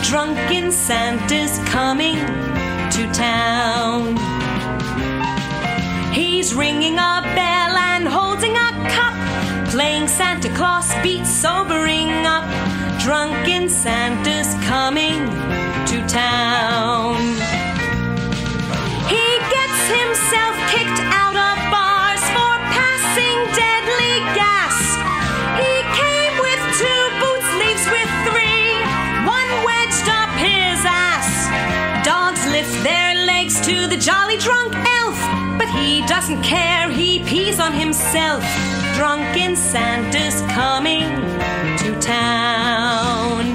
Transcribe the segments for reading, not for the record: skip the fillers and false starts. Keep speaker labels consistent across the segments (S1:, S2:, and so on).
S1: Drunken Santa's coming to town. He's ringing a bell and holding a cup, playing Santa Claus beats sobering up. Drunken Santa's coming to town. He gets himself kicked out of bars for passing deadly gas. He came with 2 boot sleeves with 3, one wedged up his ass. Dogs lift their legs to the jolly drunk elf, but he doesn't care, he pees on himself. Drunken Santa's coming to town.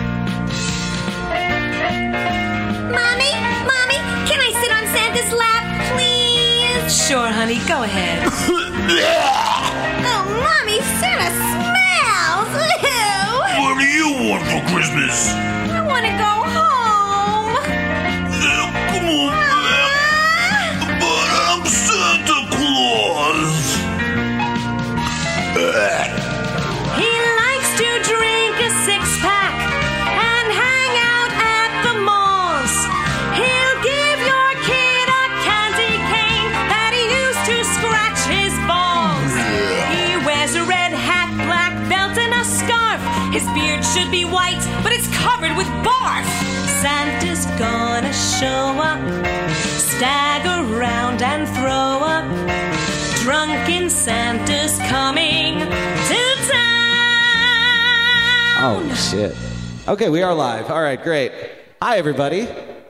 S2: Mommy, can I sit on Santa's lap, please?
S1: Sure, honey, go ahead.
S2: Oh, Mommy, Santa smells! Ew.
S3: What do you want for Christmas?
S2: I want to go home.
S3: Come on, but I'm Santa Claus.
S1: He likes to drink a 6-pack and hang out at the malls. He'll give your kid a candy cane that he used to scratch his balls. He wears a red hat, black belt, and a scarf. His beard should be white, but it's covered with barf. Santa's gonna show up, stagger around and throw up. Drunken Santa's coming to town.
S4: Oh, shit. Okay, we are live. All right, great. Hi, everybody.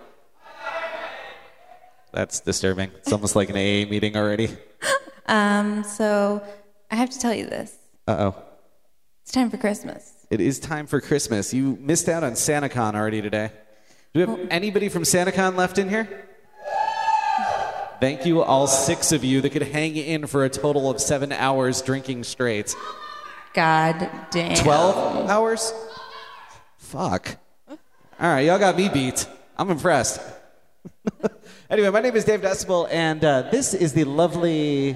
S4: That's disturbing. It's almost like an AA meeting already.
S5: So I have to tell you this.
S4: Uh-oh.
S5: It's time for Christmas.
S4: It is time for Christmas. You missed out on SantaCon already today. Do we have anybody from SantaCon left in here? Thank you, all 6 of you that could hang in for a total of 7 hours drinking straight.
S5: God damn.
S4: 12 hours? Fuck. All right, y'all got me beat. I'm impressed. Anyway, my name is Dave Decibel, and this is the lovely...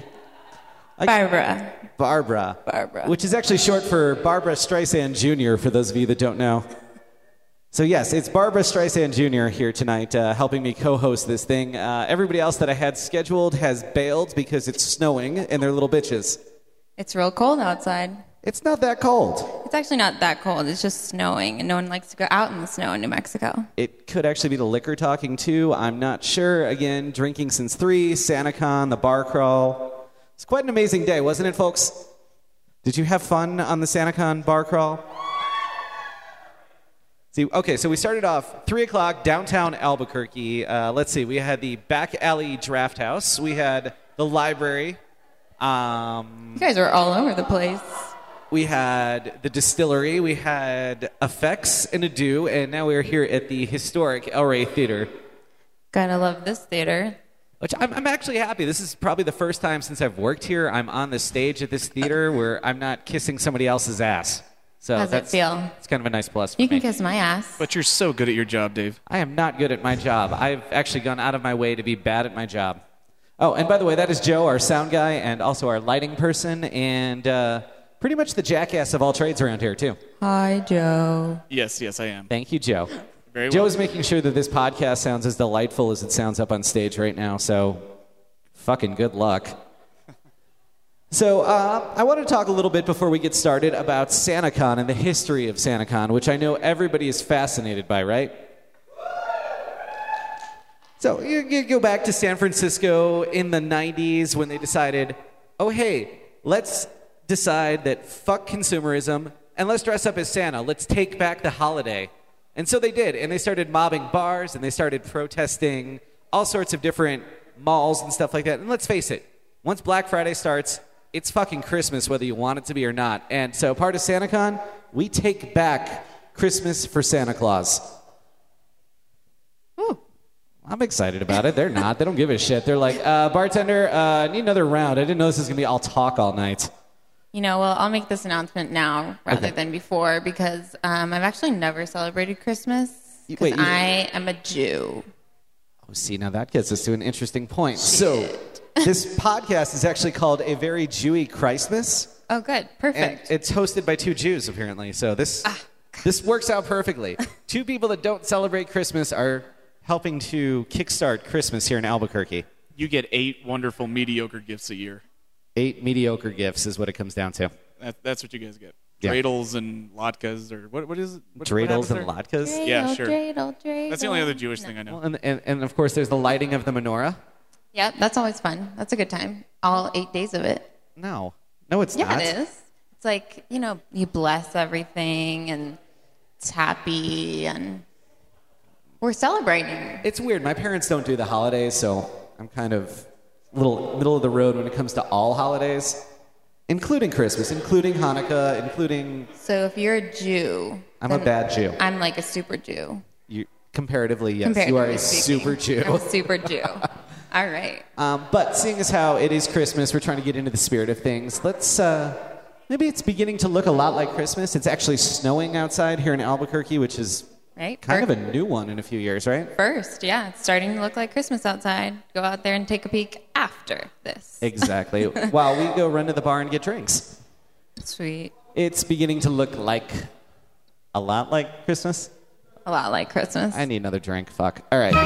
S4: Barbara. Which is actually short for Barbara Streisand Jr., for those of you that don't know. So yes, it's Barbara Streisand Jr. here tonight helping me co-host this thing. Everybody else that I had scheduled has bailed because it's snowing and they're little bitches.
S5: It's real cold outside.
S4: It's not that cold.
S5: It's actually not that cold. It's just snowing, and no one likes to go out in the snow in New Mexico.
S4: It could actually be the liquor talking too. I'm not sure. Again, drinking since 3, SantaCon, the bar crawl. It's quite an amazing day, wasn't it, folks? Did you have fun on the SantaCon bar crawl? Okay, so we started off 3 o'clock, downtown Albuquerque. Let's see, we had the back alley draft house. We had the library.
S5: You guys are all over the place.
S4: We had the distillery. We had Effects and Ado, and now we're here at the historic El Rey Theater.
S5: Gotta love this theater.
S4: Which I'm actually happy. This is probably the first time since I've worked here I'm on the stage at this theater where I'm not kissing somebody else's ass. So
S5: how's it feel?
S4: It's kind of a nice plus for
S5: You
S4: me.
S5: can kiss my ass.
S6: But you're so good at your job, Dave.
S4: I am not good at my job. I've actually gone out of my way to be bad at my job. Oh, and by the way, that is Joe, our sound guy, and also our lighting person, and pretty much the jackass of all trades around here, too.
S5: Hi, Joe.
S6: Yes, I am.
S4: Thank you, Joe.
S6: Very well.
S4: Joe is making sure that this podcast sounds as delightful as it sounds up on stage right now, so fucking good luck. So I want to talk a little bit before we get started about SantaCon and the history of SantaCon, which I know everybody is fascinated by, right? So you go back to San Francisco in the 90s when they decided, oh, hey, let's decide that fuck consumerism and let's dress up as Santa. Let's take back the holiday. And so they did, and they started mobbing bars and they started protesting all sorts of different malls and stuff like that. And let's face it, once Black Friday starts, it's fucking Christmas whether you want it to be or not. And so part of SantaCon, we take back Christmas for Santa Claus. Ooh, I'm excited about it. They're not. They don't give a shit. They're like, bartender, I need another round. I didn't know this was going to be all talk all night.
S5: You know, well, I'll make this announcement now rather than before because I've actually never celebrated Christmas because I am a Jew.
S4: Oh, see, now that gets us to an interesting point. So this podcast is actually called A Very Jewy Christmas.
S5: Oh, good. Perfect.
S4: And it's hosted by 2 Jews, apparently. So this This works out perfectly. Two people that don't celebrate Christmas are helping to kickstart Christmas here in Albuquerque.
S6: You get 8 wonderful mediocre gifts a year.
S4: 8 mediocre gifts is what it comes down to.
S6: That's what you guys get.
S4: Yeah.
S6: Dreidels and latkes, or what is it? What
S4: Dreidels
S6: happens
S4: and
S6: there?
S4: latkes?
S6: Yeah, sure.
S5: Dreidel.
S6: That's the only other Jewish thing I know.
S4: Well, and of course, there's the lighting of the menorah.
S5: Yep, that's always fun. That's a good time. All 8 days of it.
S4: No, it's
S5: Yeah,
S4: not.
S5: it is. It's like, you bless everything and it's happy and we're celebrating.
S4: It's weird. My parents don't do the holidays, so I'm kind of a little middle of the road when it comes to all holidays, including Christmas, including Hanukkah, including...
S5: So if you're a Jew...
S4: I'm a bad Jew.
S5: I'm like a super Jew.
S4: Comparatively, yes. You are a super Jew.
S5: I'm a super Jew. All right.
S4: But seeing as how it is Christmas, we're trying to get into the spirit of things. Let's... maybe it's beginning to look a lot like Christmas. It's actually snowing outside here in Albuquerque, which is
S5: right?
S4: kind of a new one in a few years, right?
S5: First, yeah. It's starting to look like Christmas outside. Go out there and take a peek after this.
S4: Exactly. While we go run to the bar and get drinks.
S5: Sweet.
S4: It's beginning to look like a lot like Christmas.
S5: A lot like Christmas.
S4: I need another drink. Fuck. All right.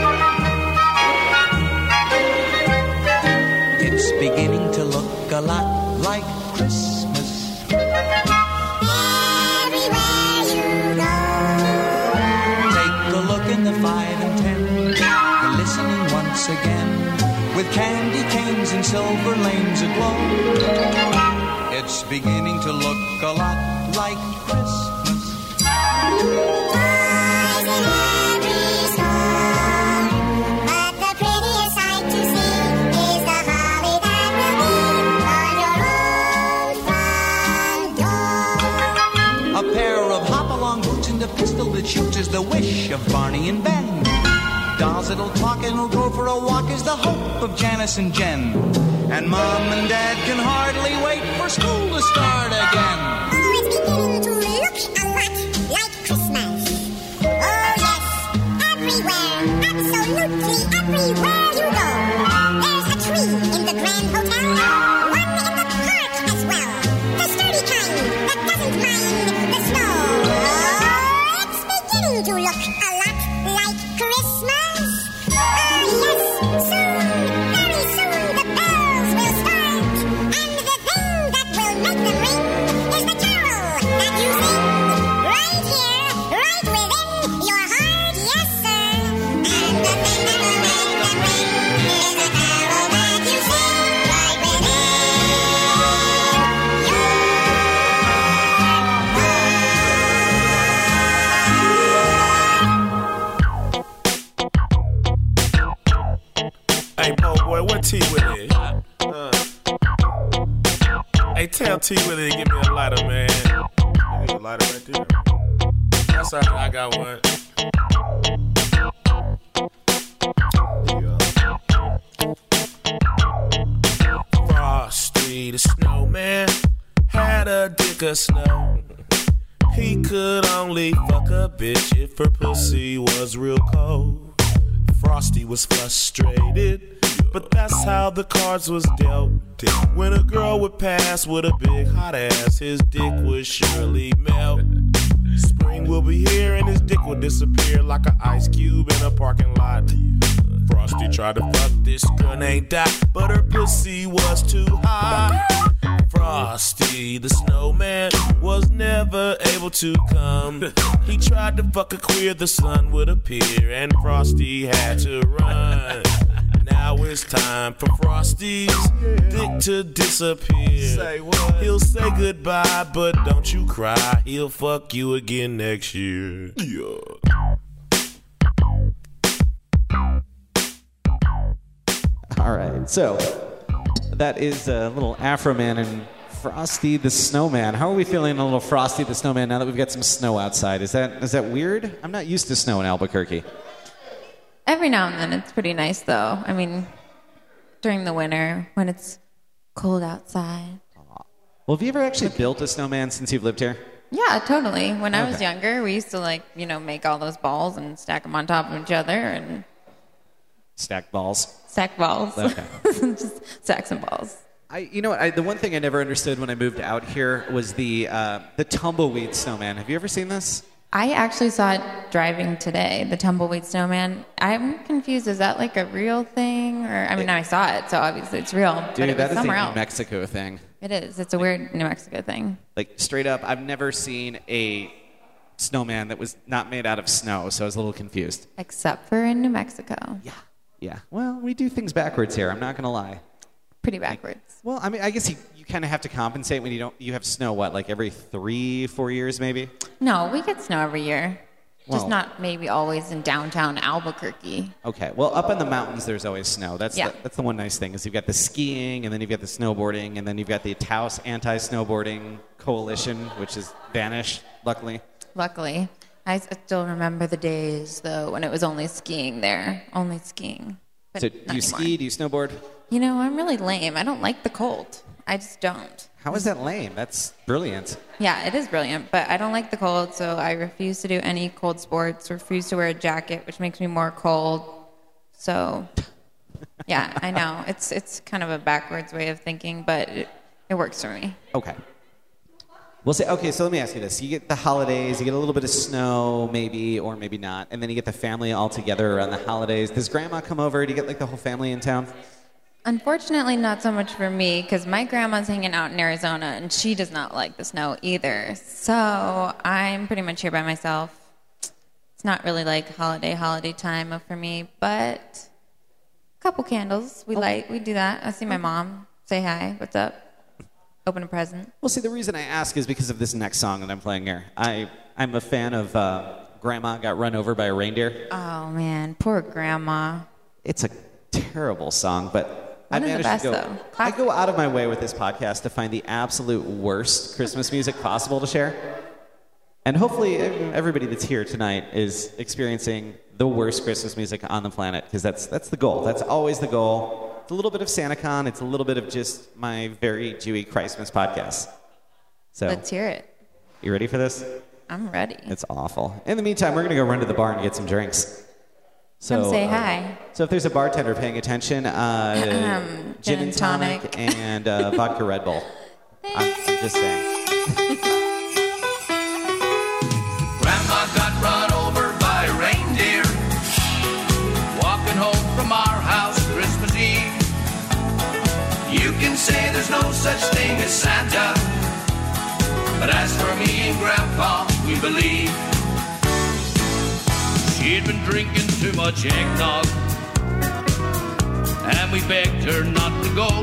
S7: It's beginning to look a lot like Christmas.
S2: Everywhere you go.
S7: Take a look in the 5 and 10. You're listening once again. With candy canes and silver lanes aglow. It's beginning to look a lot like Christmas.
S2: Toys in every store. But the prettiest sight to see is the holly that will be on your own front door.
S7: A pair of hop-along boots and a pistol that shoots is the wish of Barney and Ben. Dolls that'll talk and will go for a walk is the hope of Janice and Jen. And Mom and Dad can hardly wait for school to start again.
S2: Oh, it's beginning to look a lot like Christmas. Oh, yes, everywhere, absolutely everywhere you go. There's a tree in the Grand Hotel, one in the park as well. The sturdy kind that doesn't mind the snow. Oh, it's beginning to look a lot like Christmas. Oh, yes, soon, very soon, the bells will start. And the thing that will make them ring is the carol that you sing. Right here, right within your heart, yes, sir. And the thing that will make them ring is the carol that you sing. Right within your
S8: Hey, po boy, what T Willie? Hey, tell T Willie to give me a lighter, man. Give me a lighter right there. That's all right, I got one. Frosty the snowman had a dick of snow. He could only fuck a bitch if her pussy was real cold. Frosty was frustrated, but that's how the cards was dealt. When a girl would pass with a big hot ass, his dick would surely melt. Spring will be here and his dick will disappear like an ice cube in a parking lot. Frosty tried to fuck this girl named Dot, but her pussy was too hot. Frosty the snowman was never able to come. He tried to fuck a queer, the sun would appear, and Frosty had to run. Now it's time for Frosty's dick to disappear. Say what? He'll say goodbye, but don't you cry. He'll fuck you again next year. Yeah.
S4: All right. So that is a little Afro Man and Frosty the Snowman. How are we feeling a little Frosty the Snowman now that we've got some snow outside? Is that weird? I'm not used to snow in Albuquerque.
S5: Every now and then it's pretty nice, though. I mean, during the winter when it's cold outside.
S4: Well, have you ever actually built a snowman since you've lived here?
S5: Yeah, totally. When I was younger, we used to, make all those balls and stack them on top of each other and...
S4: Stack balls?
S5: Stack balls.
S4: Okay.
S5: Just stack some balls.
S4: The one thing I never understood when I moved out here was the tumbleweed snowman. Have you ever seen this?
S5: I actually saw it driving today, the tumbleweed snowman. I'm confused. Is that like a real thing? Or I mean, I saw it, so obviously it's real.
S4: Dude,
S5: but it was
S4: that is a
S5: somewhere
S4: New
S5: else.
S4: Mexico thing.
S5: It is. It's a weird New Mexico thing.
S4: Like, straight up, I've never seen a snowman that was not made out of snow, so I was a little confused.
S5: Except for in New Mexico.
S4: Yeah. Well, we do things backwards here. I'm not going to lie.
S5: Pretty backwards.
S4: Well, I mean, I guess you kind of have to compensate when you have snow, like every 3-4 years maybe?
S5: No, we get snow every year. Just
S4: Well-
S5: not maybe always in downtown Albuquerque.
S4: Okay. Well, up in the mountains, there's always snow. That's
S5: Yeah.
S4: that's the one nice thing is you've got the skiing, and then you've got the snowboarding, and then you've got the Taos Anti-Snowboarding Coalition, which has vanished, luckily.
S5: Luckily. I still remember the days, though, when it was only skiing there. Only skiing. But
S4: So
S5: not
S4: do you
S5: anymore.
S4: ski? Do you snowboard?
S5: You know, I'm really lame. I don't like the cold. I just don't.
S4: How is that lame? That's brilliant.
S5: Yeah, it is brilliant, but I don't like the cold, so I refuse to do any cold sports, refuse to wear a jacket, which makes me more cold. So, yeah, I know. It's kind of a backwards way of thinking, but it works for me.
S4: Okay. We'll say, okay, so let me ask you this. You get the holidays, you get a little bit of snow, maybe, or maybe not, and then you get the family all together around the holidays. Does grandma come over? Do you get, like, the whole family in town?
S5: Unfortunately, not so much for me, because my grandma's hanging out in Arizona, and she does not like the snow either. So I'm pretty much here by myself. It's not really like holiday time for me, but a couple candles. We do that. I see my mom. Say hi. What's up? Open a present.
S4: Well, see, the reason I ask is because of this next song that I'm playing here. I'm a fan of Grandma Got Run Over by a Reindeer.
S5: Oh, man. Poor grandma.
S4: It's a terrible song, but I
S5: One of the
S4: managed to
S5: best,
S4: go.
S5: though.
S4: I go out of my way with this podcast to find the absolute worst Christmas music possible to share. And hopefully everybody that's here tonight is experiencing the worst Christmas music on the planet, because that's the goal. That's always the goal. It's a little bit of SantaCon. It's a little bit of just my very Jewy Christmas podcast. So,
S5: Let's hear it.
S4: you ready for this?
S5: I'm ready.
S4: It's awful. In the meantime, we're going to go run to the bar and get some drinks. So,
S5: Come say hi.
S4: So if there's a bartender paying attention, gin and tonic and vodka Red Bull. I'm just saying.
S9: Grandma got run over by a reindeer walking home from our house Christmas Eve. You can say there's no such thing as Santa, but as for me and Grandpa, we believe. She'd been drinking too much eggnog, and we begged her not to go,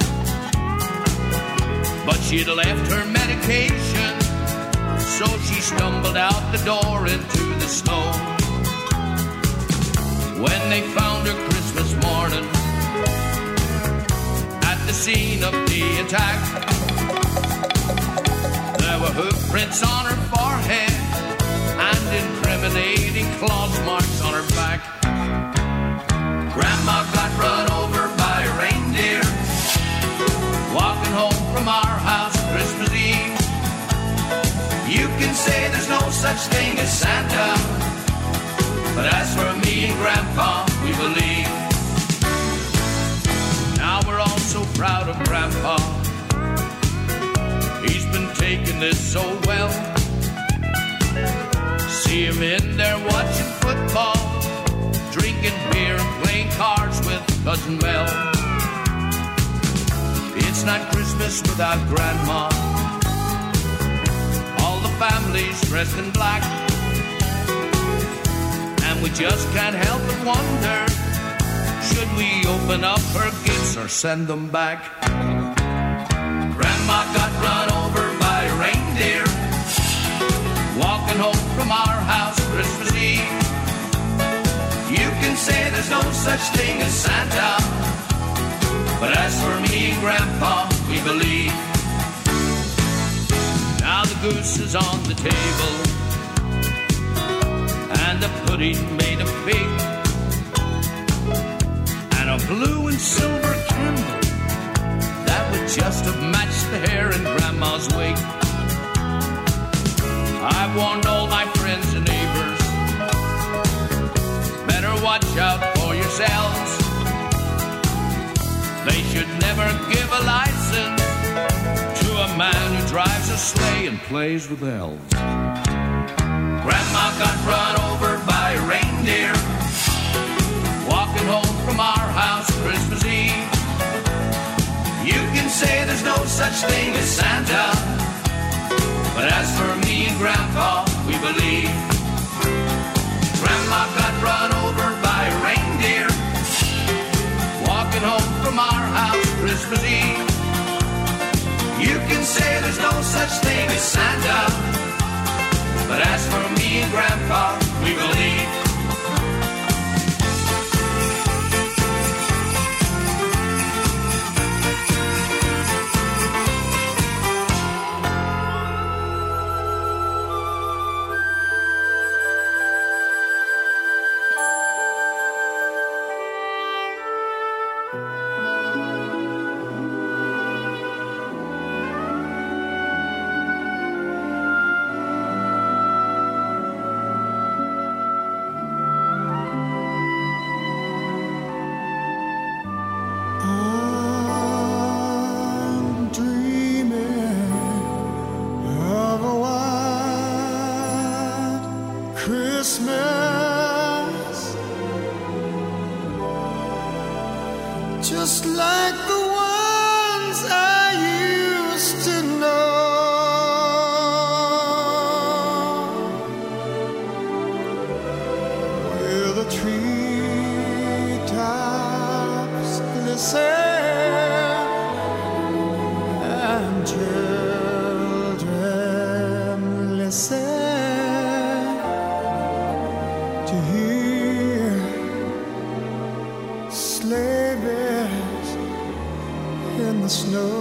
S9: but she'd left her medication, so she stumbled out the door into the snow. When they found her Christmas morning at the scene of the attack, there were hoof prints on her forehead and incriminating claws marks on her back. Grandma got run over by a reindeer walking home from our house Christmas Eve. You can say there's no such thing as Santa, but as for me and Grandpa, we believe. Now we're all so proud of Grandpa. He's been taking this so well. See him in there watching football, drinking beer and playing cards with Cousin Mel. It's not Christmas without Grandma. All the family's dressed in black, and we just can't help but wonder, should we open up her gifts or send them back? Grandma got run over by a reindeer walking home from our house Christmas Eve. You can say there's no such thing as Santa, but as for me and Grandpa, we believe. Now the goose is on the table, and the pudding made of pig, and a blue and silver candle that would just have matched the hair in Grandma's wig. I've warned all my friends and neighbors, better watch out for yourselves. They should never give a license to a man who drives a sleigh and plays with elves. Grandma got run over by a reindeer walking home from our house Christmas Eve. You can say there's no such thing as Santa, but as for me and Grandpa, we believe. Grandma got run over by a reindeer walking home from our house Christmas Eve. You can say there's no such thing as Santa, but as for me and Grandpa, we believe.
S10: Christmas, just like the ones I used to know, where the treetops glisten and children listen to hear sleigh bells in the snow.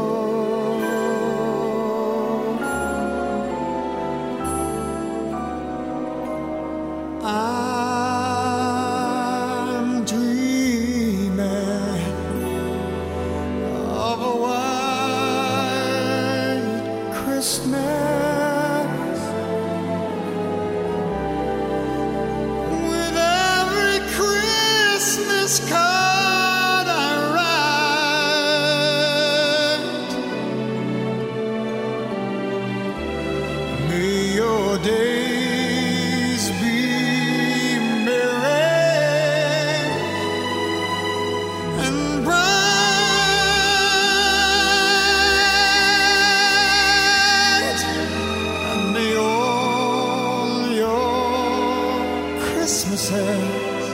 S10: I'm dreaming of a white Christmas. Card I write, may your days be merry and bright, and may all your Christmases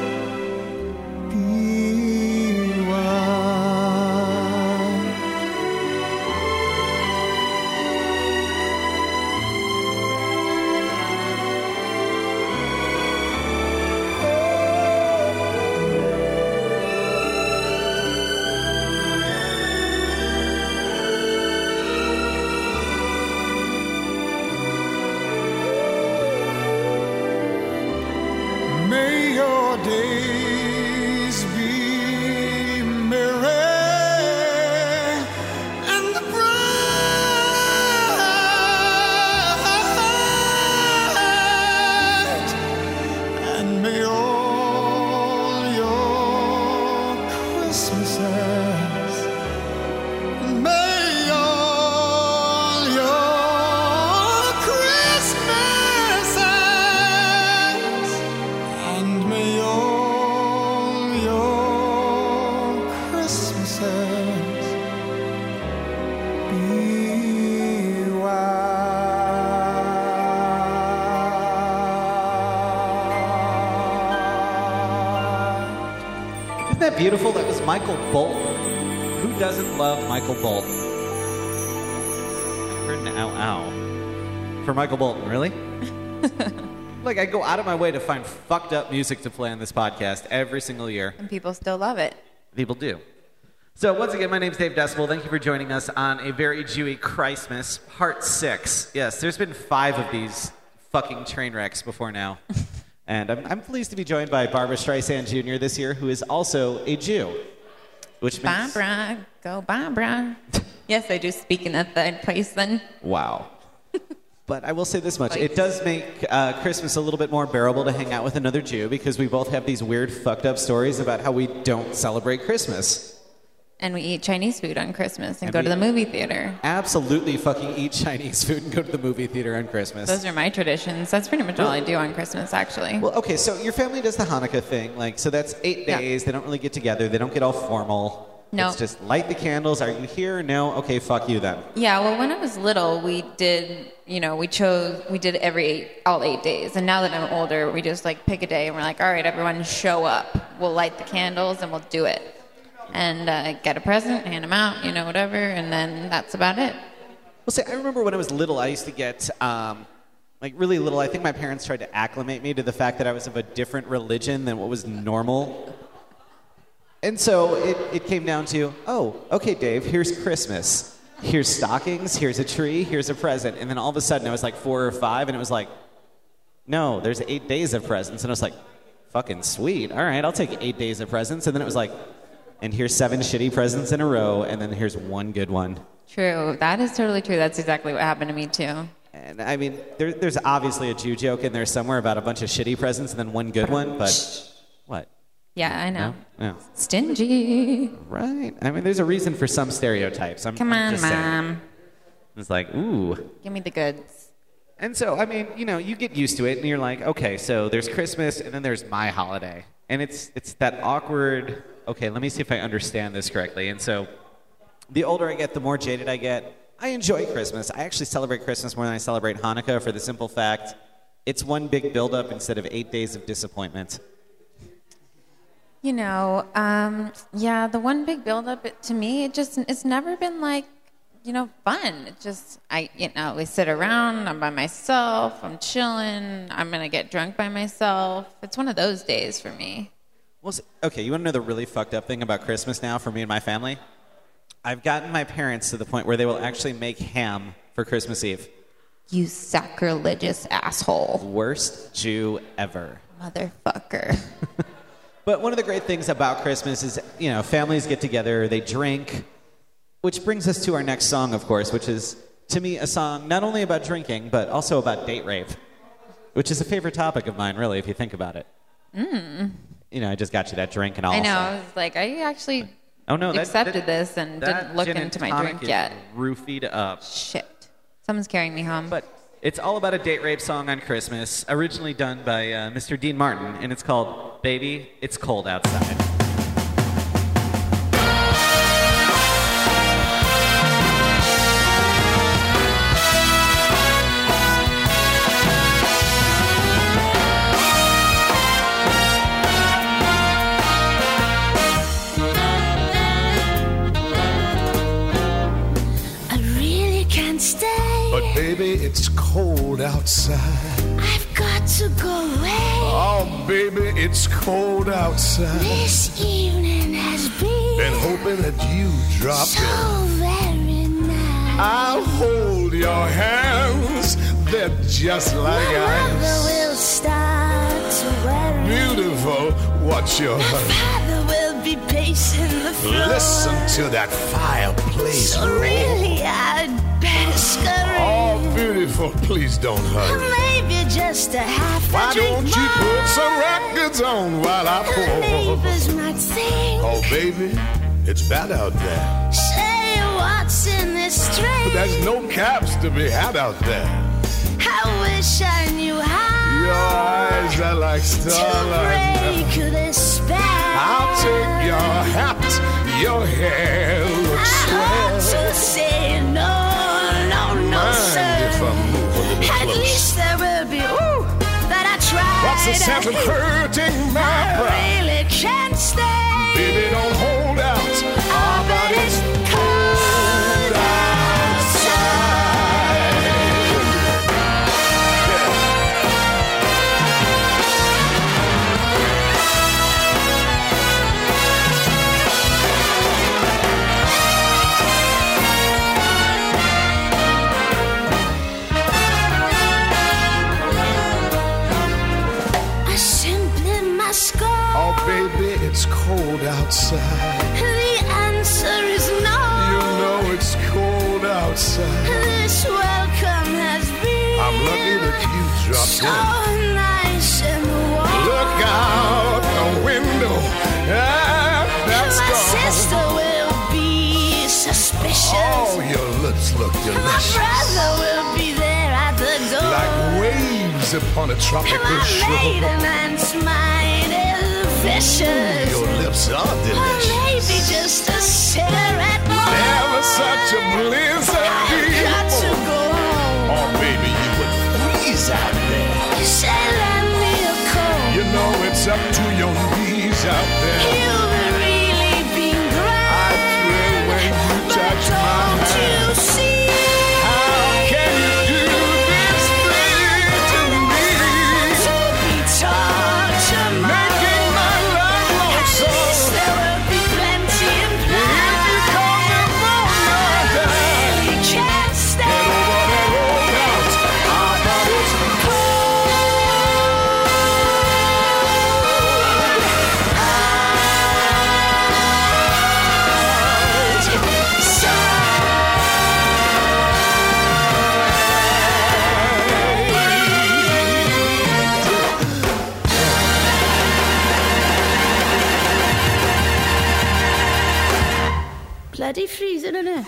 S10: days be merry and bright, and may all your Christmases, may all your Christmases, and may all your Christmases be white.
S4: Isn't that beautiful? That was Michael Bolton. Who doesn't love Michael Bolton? I heard an ow ow. For Michael Bolton, really? Like, I go out of my way to find fucked up music to play on this podcast every single year.
S5: And people still love it.
S4: People do. So, once again, my name's Dave Decibel. Thank you for joining us on a very Jewy Christmas, part 6. Yes, there's been 5 of these fucking train wrecks before now. And I'm pleased to be joined by Barbara Streisand Jr. this year, who is also a Jew. Which means...
S5: Barbara, go Barbara. Yes, I do speak in a third person.
S4: Wow. But I will say this much. It does make Christmas a little bit more bearable to hang out with another Jew because we both have these weird, fucked up stories about how we don't celebrate Christmas.
S5: And we eat Chinese food on Christmas and go to the movie theater.
S4: Absolutely fucking eat Chinese food and go to the movie theater on Christmas.
S5: Those are my traditions. That's pretty much all I do on Christmas, actually.
S4: Well, okay, so your family does the Hanukkah thing. Like, so that's 8 days. They don't really get together. They don't get all formal.
S5: No.
S4: It's just light the candles. Are you here? No? Okay, fuck you then.
S5: Yeah, well, when I was little, we did, we did all 8 days. And now that I'm older, we just like pick a day and we're like, all right, everyone show up. We'll light the candles and we'll do it. And get a present, hand them out, whatever, and then that's about it.
S4: Well, see, I remember when I was little, I used to get, really little, I think my parents tried to acclimate me to the fact that I was of a different religion than what was normal. And so it came down to, oh, okay, Dave, here's Christmas. Here's stockings, here's a tree, here's a present. And then all of a sudden I was like 4 or 5, and it was like, no, there's 8 days of presents. And I was like, fucking sweet. All right, I'll take 8 days of presents. And then it was like, and here's 7 shitty presents in a row, and then here's 1 good one.
S5: True. That is totally true. That's exactly what happened to me, too.
S4: And I mean, there's obviously a Jew joke in there somewhere about a bunch of shitty presents and then 1 good one, but what?
S5: Yeah, I know.
S4: No?
S5: Stingy.
S4: Right. I mean, there's a reason for some stereotypes.
S5: Come on,
S4: just saying.
S5: Mom.
S4: It's like, ooh.
S5: Give me the goods.
S4: And so, I mean, you get used to it, and you're like, okay, so there's Christmas, and then there's my holiday. And it's that awkward, okay, let me see if I understand this correctly. And so the older I get, the more jaded I get. I enjoy Christmas. I actually celebrate Christmas more than I celebrate Hanukkah for the simple fact it's one big buildup instead of 8 days of disappointment.
S5: The one big buildup, to me, it's never been like, fun. It just, we sit around, I'm by myself, I'm chilling, I'm going to get drunk by myself. It's one of those days for me.
S4: Well, okay, you want to know the really fucked up thing about Christmas now for me and my family? I've gotten my parents to the point where they will actually make ham for Christmas Eve.
S5: You sacrilegious asshole.
S4: Worst Jew ever.
S5: Motherfucker.
S4: But one of the great things about Christmas is, families get together, they drink, which brings us to our next song, of course, which is, to me, a song not only about drinking, but also about date rape, which is a favorite topic of mine, really, if you think about it. I just got you that drink and all.
S5: I know. I was like, I actually accepted this and didn't look into my drink yet.
S4: Roofied up.
S5: Shit. Someone's carrying me home.
S4: But it's all about a date rape song on Christmas, originally done by Mr. Dean Martin, and it's called Baby, It's Cold Outside.
S8: Baby, it's cold outside.
S2: I've got to go away.
S8: Oh, baby, it's cold outside.
S2: This evening has been
S8: hoping that you drop
S2: so
S8: in.
S2: Very nice.
S8: I'll hold your hands. They're just like
S2: My
S8: ice.
S2: mother will start to worry.
S8: Beautiful, what's your
S2: My
S8: hurry?
S2: father will be pacing the floor.
S8: Listen to that fireplace
S2: So
S8: roar.
S2: really, I'd better scurry.
S8: Oh, beautiful, please don't hurry.
S2: Maybe just a half
S8: Why
S2: a drink
S8: don't you
S2: more.
S8: put some records on while I
S2: The
S8: pour?
S2: neighbors might think.
S8: Oh, baby, it's bad out there.
S2: Say what's in this drink.
S8: There's no caps to be had out there.
S2: I wish I knew how
S8: Your eyes are like
S2: to
S8: starlight.
S2: break this spell.
S8: I'll take your hat, your hair looks
S2: I ought
S8: swell.
S2: to say no,
S8: Mind
S2: sir.
S8: if I move a little
S2: At
S8: close?
S2: least there will be, that I tried.
S8: What's the sense of hurting my brow?
S2: I really can't stay.
S8: Baby, don't hold out. Ah, but it's cold outside.
S2: I simply must go.
S8: Oh, baby, it's cold outside.
S2: The answer is no.
S8: You know it's cold outside.
S2: This welcome has been
S8: I'm lucky that you dropped
S2: so
S8: in.
S2: nice and warm.
S8: Look out the window. Ah, that's
S2: My
S8: gone.
S2: sister will be
S11: Oh, your lips look
S1: My
S11: delicious.
S1: brother will be there at the door.
S11: Like waves upon a tropical
S1: My
S11: shore.
S1: maiden aunt's mind is vicious.
S11: Your lips are
S1: Or
S11: delicious.
S1: maybe just a cigarette more.
S11: Never such a bliss of
S1: I've got to
S11: people.
S1: go home.
S11: Oh, baby, you would freeze out there.
S1: You say lend me a coat.
S11: You know it's up to your knees out there.
S1: You've really been grand.
S11: I thrill when you
S1: But
S11: touch my
S1: don't
S11: hand.
S1: you see?
S11: How can you do this thing to me?
S1: To be taught tomorrow.
S11: Making my love
S1: At
S11: lonesome.
S1: least there will be plenty in
S11: If you call me
S1: plan.
S11: pneumonia,
S1: I really can't
S11: get
S1: stand
S11: over that old house. Our bodies
S1: bloody freezing, innit?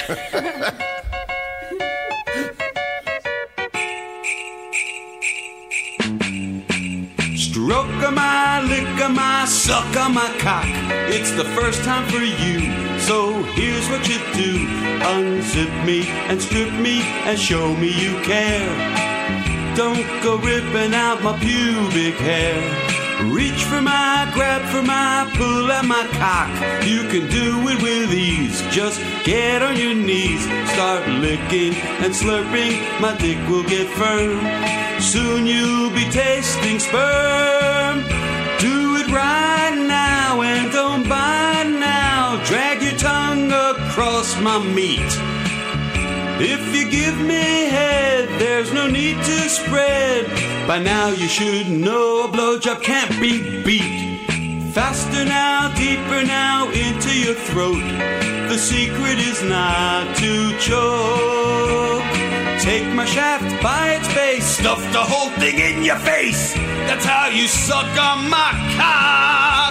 S12: Stroke of my, lick of my, suck of my cock. It's the first time for you, so here's what you do. Unzip me and strip me and show me you care. Don't go ripping out my pubic hair. Reach for my, grab for my, pull at my cock. You can do it with ease. Just get on your knees. Start licking and slurping. My dick will get firm. Soon you'll be tasting sperm. Do it right now and don't bite now. Drag your tongue across my meat. If you give me head, there's no need to spread. By now you should know a blowjob can't be beat. Faster now, deeper now, into your throat. The secret is not to choke. Take my shaft by its base, stuff the whole thing in your face. That's how you suck on my cock.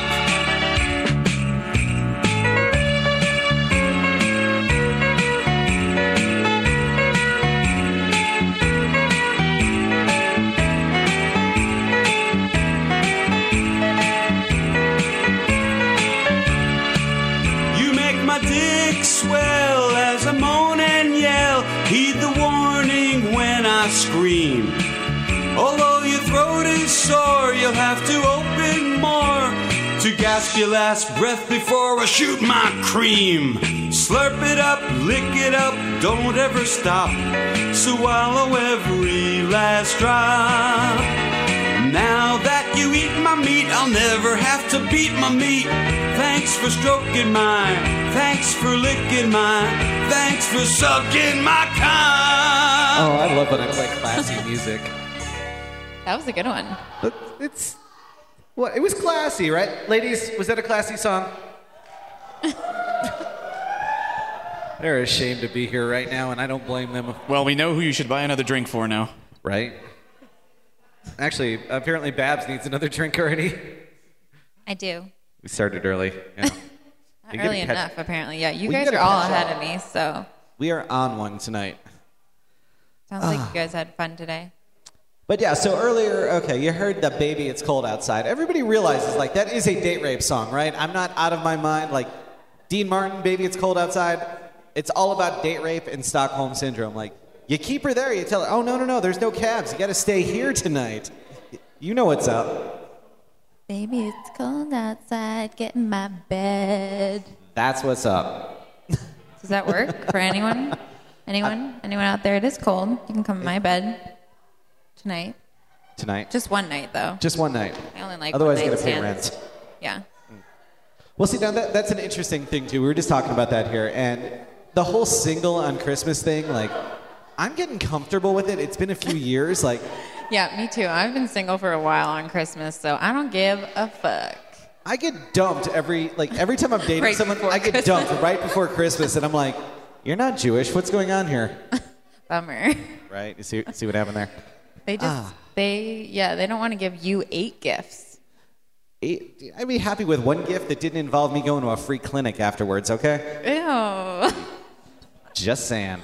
S12: My dick swell as I moan and yell. Heed the warning when I scream. Although your throat is sore, you'll have to open more to gasp your last breath before I shoot my cream. Slurp it up, lick it up, don't ever stop. Swallow every last drop. Now that you eat my meat, I'll never have to beat my meat. Thanks for stroking mine. Thanks for licking mine. Thanks for sucking my cock.
S4: Oh, I love when I play classy music.
S5: That was a good one.
S4: It's what it was classy, right? Ladies, was that a classy song? They're ashamed to be here right now, and I don't blame them.
S6: Well, we know who you should buy another drink for now.
S4: Right? Actually, apparently Babs needs another drink already.
S5: I do.
S4: We started early. Yeah.
S5: Not
S4: You
S5: early
S4: gotta
S5: enough, apparently. Yeah, you
S4: Well, you
S5: guys are
S4: gotta
S5: all
S4: catch
S5: ahead
S4: up.
S5: of me, so
S4: We are on one tonight.
S5: sounds like you guys had fun today.
S4: But yeah, so earlier, okay, you heard the Baby It's Cold Outside. Everybody realizes, like, that is a date rape song, right? I'm not out of my mind. Like, Dean Martin, Baby It's Cold Outside, it's all about date rape and Stockholm Syndrome. Like, you keep her there, you tell her, oh, no, there's no cabs. You got to stay here tonight. You know what's up.
S5: Baby, it's cold outside. Get in my bed.
S4: That's what's up.
S5: Does that work for anyone? Anyone out there? It is cold. You can come in my bed tonight.
S4: Tonight?
S5: Just one night, though.
S4: Just one night.
S5: I only like
S4: Otherwise,
S5: one
S4: you
S5: night
S4: got to pay
S5: stands.
S4: rent.
S5: Yeah.
S4: Well, see, now that's an interesting thing, too. We were just talking about that here. And the whole single on Christmas thing, like, I'm getting comfortable with it. It's been a few years. Like,
S5: Yeah, me too. I've been single for a while on Christmas, so I don't give a fuck.
S4: I get dumped every time I'm dating
S5: Right
S4: someone.
S5: before
S4: I get
S5: Christmas.
S4: dumped right before Christmas, and I'm like, "You're not Jewish. What's going on here?"
S5: Bummer.
S4: Right? You see what happened there?
S5: They just they don't want to give you 8 gifts.
S4: I'd be happy with one gift that didn't involve me going to a free clinic afterwards. Okay?
S5: Ew.
S4: Just saying.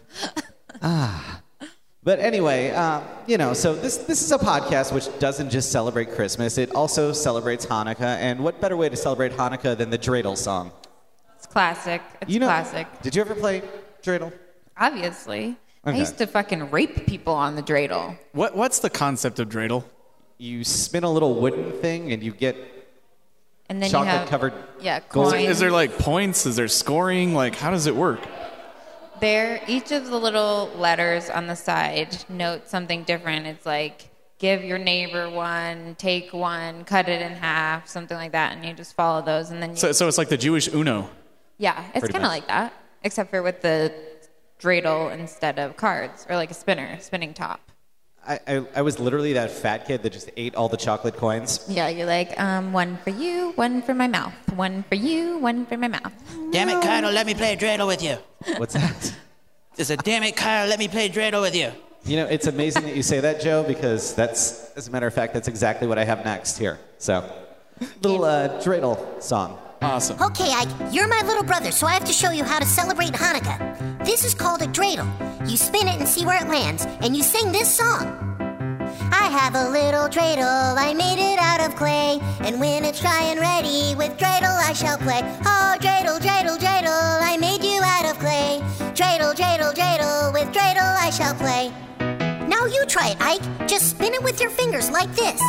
S4: But anyway, so this is a podcast which doesn't just celebrate Christmas. It also celebrates Hanukkah. And what better way to celebrate Hanukkah than the dreidel song?
S5: It's classic. It's classic.
S4: Did you ever play dreidel?
S5: Obviously.
S4: Okay.
S5: I used to fucking rape people on the dreidel.
S6: What's the concept of dreidel?
S4: You spin a little wooden thing and you get
S5: And then
S4: chocolate-covered
S5: coins.
S6: Is there like points? Is there scoring? Like, how does it work?
S5: Each of the little letters on the side note something different. It's like, give your neighbor one, take one, cut it in half, something like that, and you just follow those. And then
S6: So it's like the Jewish Uno.
S5: Yeah, it's
S6: Pretty
S5: kind of
S6: much.
S5: like that, except for with the dreidel instead of cards, or like a spinning top.
S4: I was literally that fat kid that just ate all the chocolate coins.
S5: Yeah, you're like, one for you, one for my mouth. One for you, one for my mouth.
S13: Damn it, Kyle, let me play dreidel with you.
S4: What's that?
S13: I said, damn it, Kyle, let me play dreidel with you.
S4: You know, it's amazing that you say that, Joe, because that's, as a matter of fact, that's exactly what I have next here. So, little dreidel song.
S6: Awesome.
S2: Okay, Ike, you're my little brother, so I have to show you how to celebrate Hanukkah. This is called a dreidel. You spin it and see where it lands, and you sing this song. I have a little dreidel, I made it out of clay, and when it's dry and ready, with dreidel I shall play. Oh, dreidel, dreidel, dreidel, I made you out of clay. Dreidel, dreidel, dreidel, with dreidel I shall play. Now you try it, Ike. Just spin it with your fingers like this.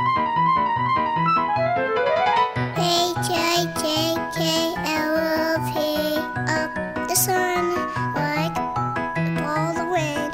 S2: H-I-J-K-L-O-P, up the sun like all the wind.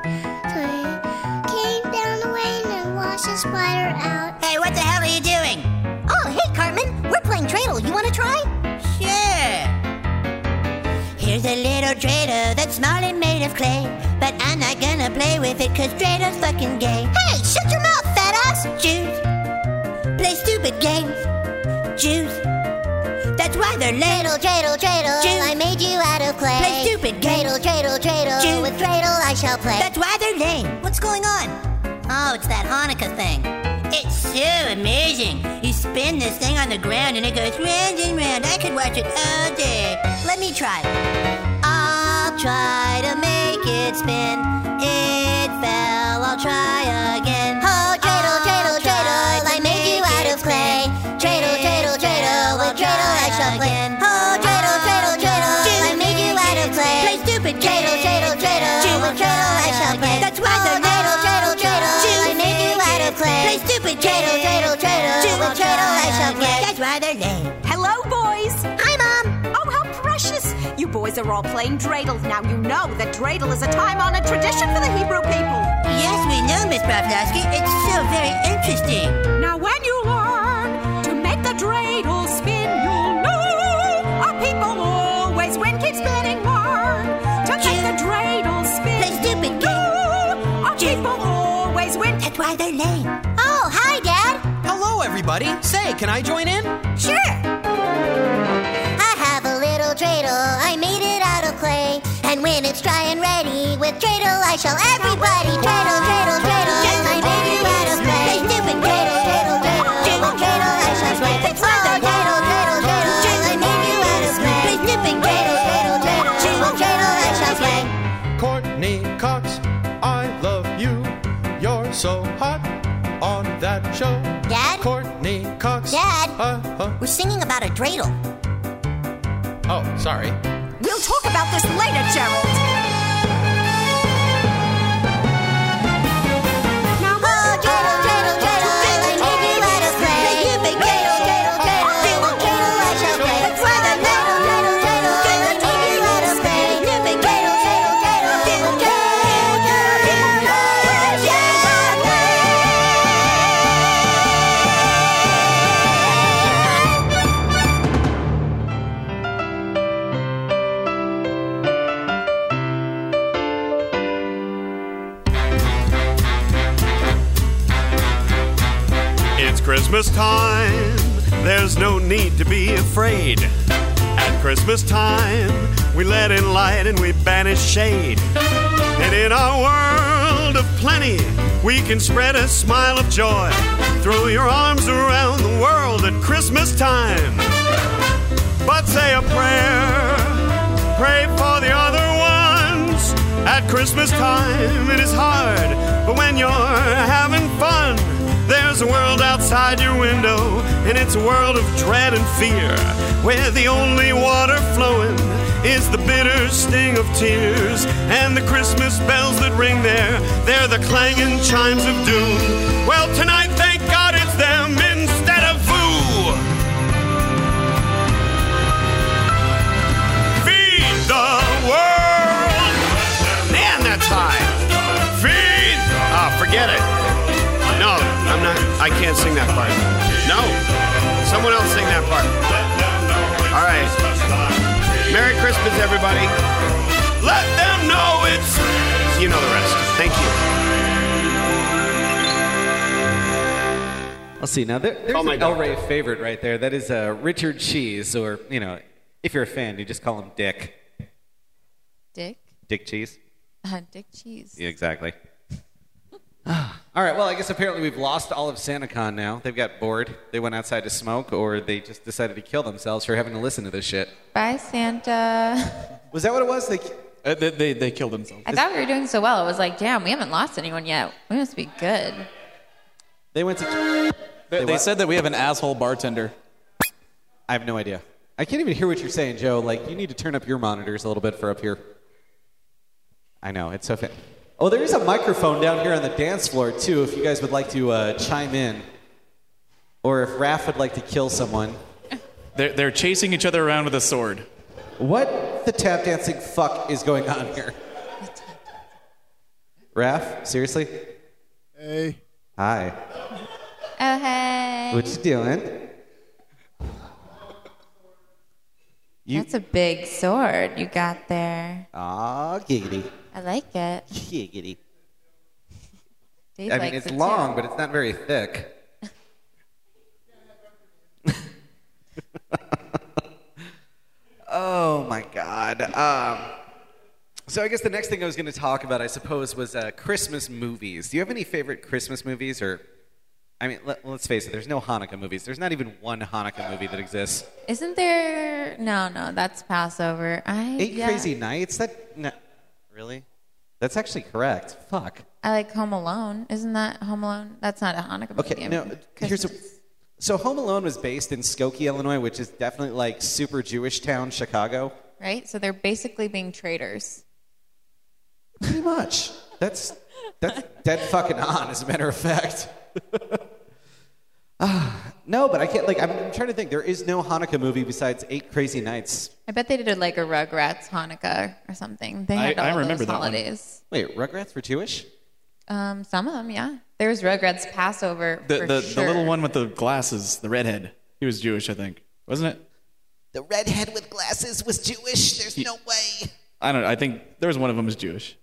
S2: Came down the rain and washed the spider out.
S13: Hey, what the hell are you doing?
S2: Oh, hey, Cartman, we're playing dreidel. You want to try?
S13: Sure. Here's a little dreidel that's small and made of clay, but I'm not gonna play with it cause dreidel's fucking gay.
S2: Hey, shut your mouth, fat ass!
S13: Jews play stupid games. Jews, that's why they're lame.
S2: Dreidel, dreidel, dreidel,
S13: Jews
S2: I made you out of clay.
S13: play stupid games.
S2: Dreidel, dreidel, dreidel,
S13: Jews,
S2: with dreidel I shall play.
S13: that's why they're lame. What's going on? Oh, it's that Hanukkah thing. It's so amazing. You spin this thing on the ground and it goes round and round. I could watch it all day. Let me try. I'll try to make it spin. It fell, I'll try again.
S2: Oh, dreidel, dreidel, dreidel, I made you out of clay. Dreidel, dreidel, dreidel, with dreidel I shall play. Oh, dreidel, dreidel, dreidel, I made you out of clay.
S13: Play stupid
S2: Dreidel, dreidel, dreidel, with dreidel I shall play.
S13: That's why they're
S2: dreidel, dreidel, dreidel, I made you out of clay.
S13: Play stupid
S2: Dreidel, dreidel, dreidel, with dreidel I shall play.
S13: That's why they're lame.
S14: Hello, boys.
S2: Hi, Mom.
S14: Oh, how precious. You boys are all playing dreidel. Now you know that dreidel is a time-honored tradition for the Hebrew people.
S13: Yes, we know, Miss Pavlovsky. It's so very interesting.
S14: Now when you learn to make the dreidel spin, you'll know our people always win. Keep spinning, learn to make the dreidel spin.
S13: Play stupid
S14: game. Our people always win.
S13: That's why they're lame.
S2: Oh, hi, Dad.
S15: Hello, everybody. Say, can I join in?
S2: Sure. I have a little dreidel, I made it out of clay. And when it's dry and ready, with dreidel I shall everybody. Dreidel, dreidel, dreidel, I made you out of clay. Stupid dreidel, dreidel, dreidel, with dreidel I shall play. Oh, dreidel, dreidel, dreidel, I made you out of clay. Stupid dreidel, dreidel, dreidel, with dreidel I shall play.
S10: Courtney Cox, I love you. You're so hot on that show.
S2: Dad?
S10: Courtney Cox.
S2: Dad, we're singing about a dreidel.
S10: Oh, sorry.
S14: We'll talk about this later, Gerald.
S2: Now, oh, dreidel, dreidel, dreidel, I made you out of clay. Dreidel, dreidel, dreidel, with dreidel I shall play. That's why the dreidel, dreidel, dreidel, I made you out of clay. Dreidel, dreidel, dreidel, with dreidel I shall play.
S12: It's Christmas time, there's no need to be afraid. At Christmas time, we let in light and we banish shade. And in our world of plenty, we can spread a smile of joy. Throw your arms around the world at Christmas time. But say a prayer, pray for the other one. At Christmas time it is hard, but when you're having fun, there's a world outside your window, and it's a world of dread and fear, where the only water flowing is the bitter sting of tears, and the Christmas bells that ring there, they're the clanging chimes of doom. Well, tonight, thank God it's them instead of foo. Feed the world. Man, that's high. Feed. Forget it. No, I'm not. I can't sing that part. No. Someone else sing that part. All right. Merry Christmas, everybody. Let them know it's... You know the rest. Thank you.
S4: Let's see. Now, there's an El Rey favorite right there. That is Richard Cheese, or, you know, if you're a fan, you just call him Dick.
S5: Dick?
S4: Dick Cheese?
S5: Dick Cheese.
S4: Yeah, exactly. All right, well, I guess apparently we've lost all of SantaCon now. They've got bored. They went outside to smoke, or they just decided to kill themselves for having to listen to this shit.
S5: Bye, Santa.
S4: Was that what it was?
S6: They killed themselves.
S5: I thought we were doing so well. It was like, damn, we haven't lost anyone yet. We must be good.
S4: They went to...
S6: They said that we have an asshole bartender.
S4: I have no idea. I can't even hear what you're saying, Joe. Like, you need to turn up your monitors a little bit for up here. I know, it's so fast. Oh, there is a microphone down here on the dance floor, too, if you guys would like to chime in. Or if Raph would like to kill someone.
S6: They're chasing each other around with a sword.
S4: What the tap dancing fuck is going on here? Raph, seriously?
S10: Hey.
S4: Hi.
S5: Oh, hey.
S4: What you doing?
S5: That's a big sword you got there.
S4: Aw, giggity.
S5: I like it.
S4: Giggity.
S5: Dave
S4: I mean,
S5: likes
S4: it's
S5: it
S4: long,
S5: too.
S4: but it's not very thick. Oh, my God. So I guess the next thing I was going to talk about, I suppose, was Christmas movies. Do you have any favorite Christmas movies? Or, I mean, let's face it, there's no Hanukkah movies. There's not even one Hanukkah movie that exists.
S5: Isn't there? No, that's Passover.
S4: Eight Crazy Nights? No, really? That's actually correct. Fuck.
S5: I like Home Alone. Isn't that Home Alone? That's not a Hanukkah movie.
S4: Okay, no. So Home Alone was based in Skokie, Illinois, which is definitely like super Jewish town, Chicago.
S5: Right? So they're basically being traitors.
S4: Pretty much. That's dead fucking on, as a matter of fact. No, but I can't, I'm trying to think. There is no Hanukkah movie besides 8 Crazy Nights.
S5: I bet they did like a Rugrats Hanukkah or something. They had all those holidays.
S4: Wait, Rugrats were Jewish?
S5: Some of them, yeah. There's Rugrats Passover for
S6: the
S5: sure.
S6: little one with the glasses, the redhead. He was Jewish, I think. Wasn't it?
S4: The redhead with glasses was Jewish? There's no way.
S6: I don't know. I think there was one of them was Jewish.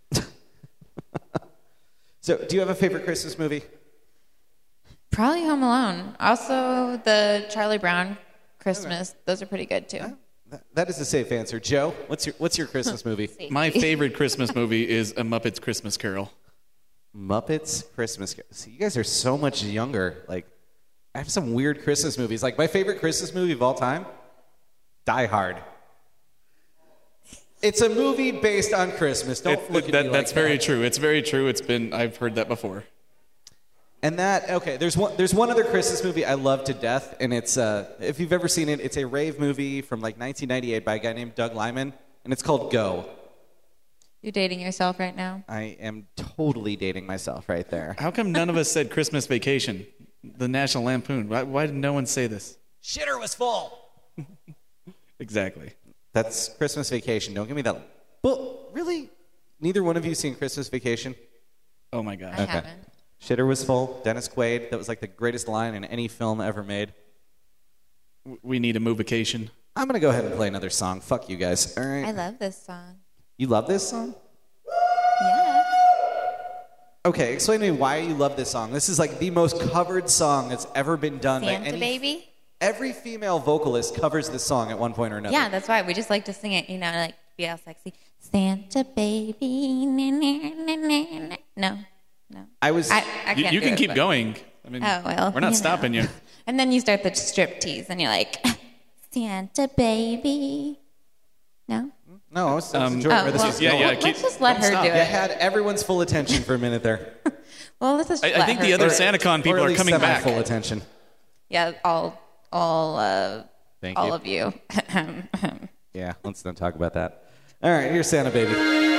S4: So, do you have a favorite Christmas movie?
S5: Probably Home Alone. Also, the Charlie Brown Christmas. Okay. Those are pretty good, too.
S4: That is a safe answer. Joe, what's your Christmas movie?
S6: My favorite Christmas movie is A Muppets Christmas Carol.
S4: Muppets Christmas Carol. See, you guys are so much younger. Like, I have some weird Christmas movies. Like, my favorite Christmas movie of all time, Die Hard. It's a movie based on Christmas. Don't look at me like
S6: that's
S4: that.
S6: very true. It's very true. I've heard that before.
S4: And there's one other Christmas movie I love to death, and it's if you've ever seen it, it's a rave movie from like 1998 by a guy named Doug Liman, and it's called Go.
S5: You're dating yourself right now?
S4: I am totally dating myself right there.
S6: How come none of us said Christmas Vacation, the National Lampoon? Why did no one say this?
S4: Shitter was full.
S6: Exactly.
S4: That's Christmas Vacation. Don't give me that. Well, really? Neither one of you seen Christmas Vacation?
S6: Oh my God.
S5: I haven't.
S4: Shitter was full. Dennis Quaid. That was like the greatest line in any film ever made.
S6: We need a movication.
S4: I'm going to go ahead and play another song. Fuck you guys. All right.
S5: I love this song.
S4: You love this song?
S5: Yeah.
S4: Okay, explain to me why you love this song. This is like the most covered song that's ever been done by
S5: Santa Baby?
S4: Every female vocalist covers this song at one point or another.
S5: Yeah, that's why. We just like to sing it, like be all sexy. Santa Baby. Na, na, na, na, na. No. I can't
S6: you
S5: do
S6: can
S5: it,
S6: keep
S5: but...
S6: going. I mean, we're not stopping you.
S5: And then you start the strip tease, and you're like, Santa Baby. No?
S4: No, I was enjoying where this was going.
S5: Let's just let her
S4: Stop.
S5: do
S4: You
S5: it.
S4: had everyone's full attention for a minute there.
S5: Well, let's just
S6: I
S5: let
S6: think
S5: her
S6: the other
S5: do it.
S6: SantaCon people
S4: Or at
S6: are
S4: least
S6: coming back.
S4: full attention.
S5: Yeah, all
S4: Thank
S5: all
S4: you.
S5: of you.
S4: Yeah, let's not talk about that. All right, here's Santa Baby.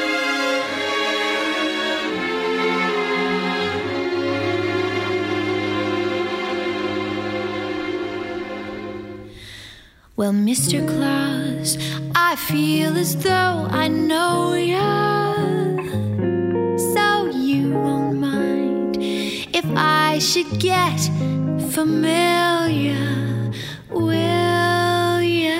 S16: Well, Mr. Claus, I feel as though I know ya. So you won't mind if I should get familiar, will ya?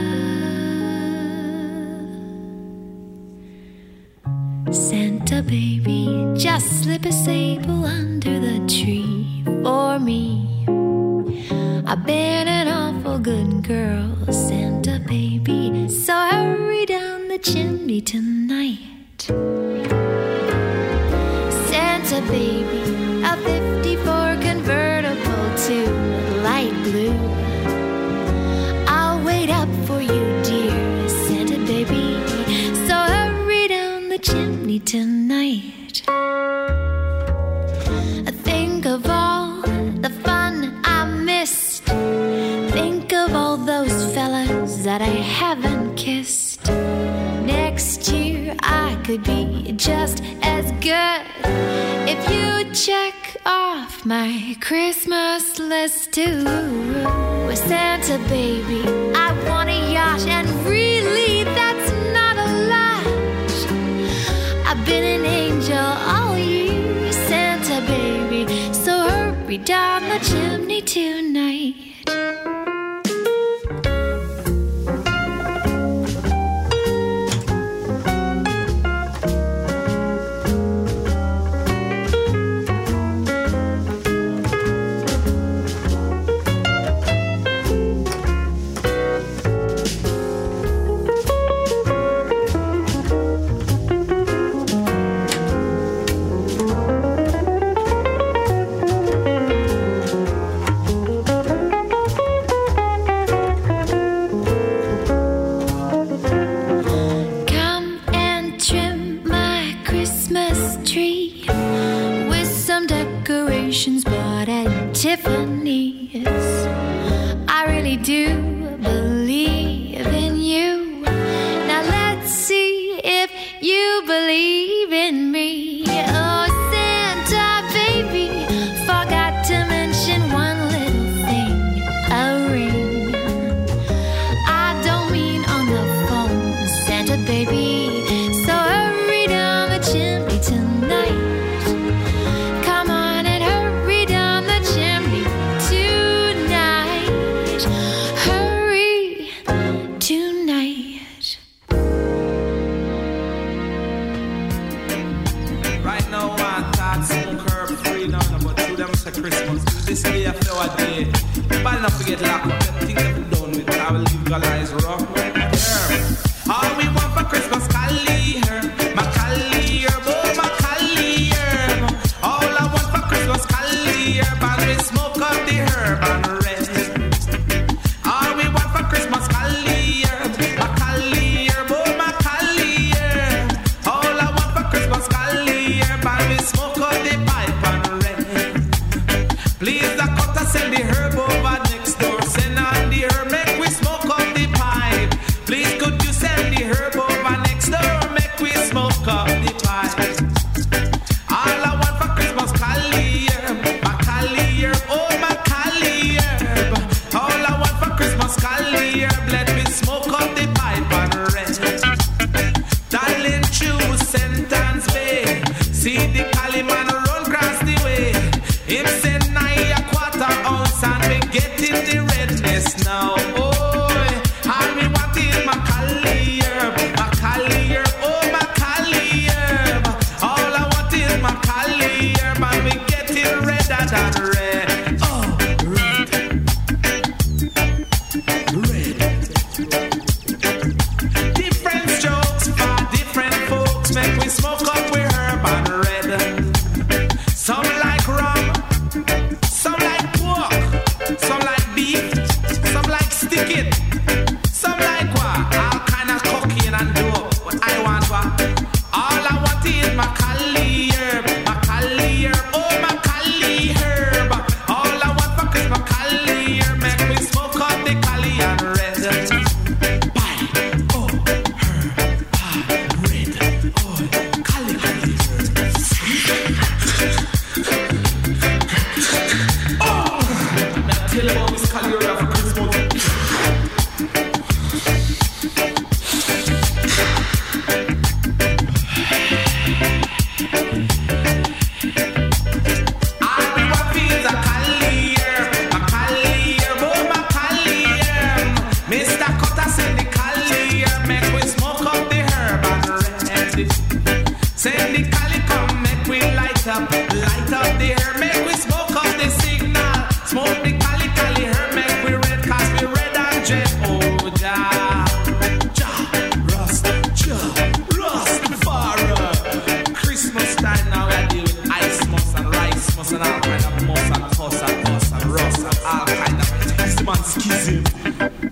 S16: Santa baby, just slip a sable under the tree for me. I've been an awful good girl, Santa baby, so hurry down the chimney tonight. Santa baby, a 54 convertible to light blue. I'll wait up for you, dear Santa baby, so hurry down the chimney tonight. Think of all the fun I missed. Think of all those fellas that I haven't kissed. Next year I could be just as good if you check off my Christmas list too. With Santa baby, I want a yacht, and really that's not a lot. I've been an angel all year, Santa baby, so hurry down the chimney tonight. Come and trim my Christmas tree with some decorations bought at Tiffany's. I really do believe in you. Now let's see if you believe in me. Oh, Santa baby, forgot to mention one little thing, a ring. I don't mean on the phone, Santa baby, so hurry down the chimney tonight. Come on and hurry down the chimney tonight. Hurry tonight.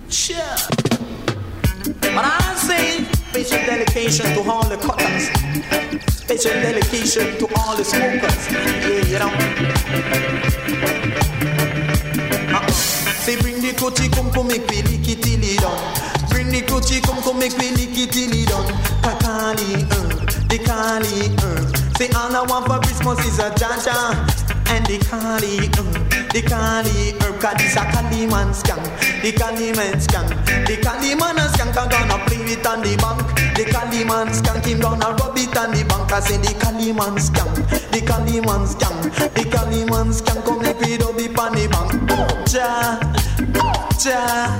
S17: Sure. But I say special dedication to all the cutters. Special dedication to all the smokers. Yeah, you know. Say bring the coochie come make we lick it till it done. Bring the coochie come make we lick it till it done. Kakali the Kali Say all I want for Christmas is a Jaja and the Kali herb. Cause this a Kali man skank. The Kali man skank. The Kali man a skank a gonna play it on the bank. The Kali man skank him gonna rub it on the bank. I say the Kali man skank. The Kali man skank. The Kali man skank come make it up it on the bank. Ja, ja,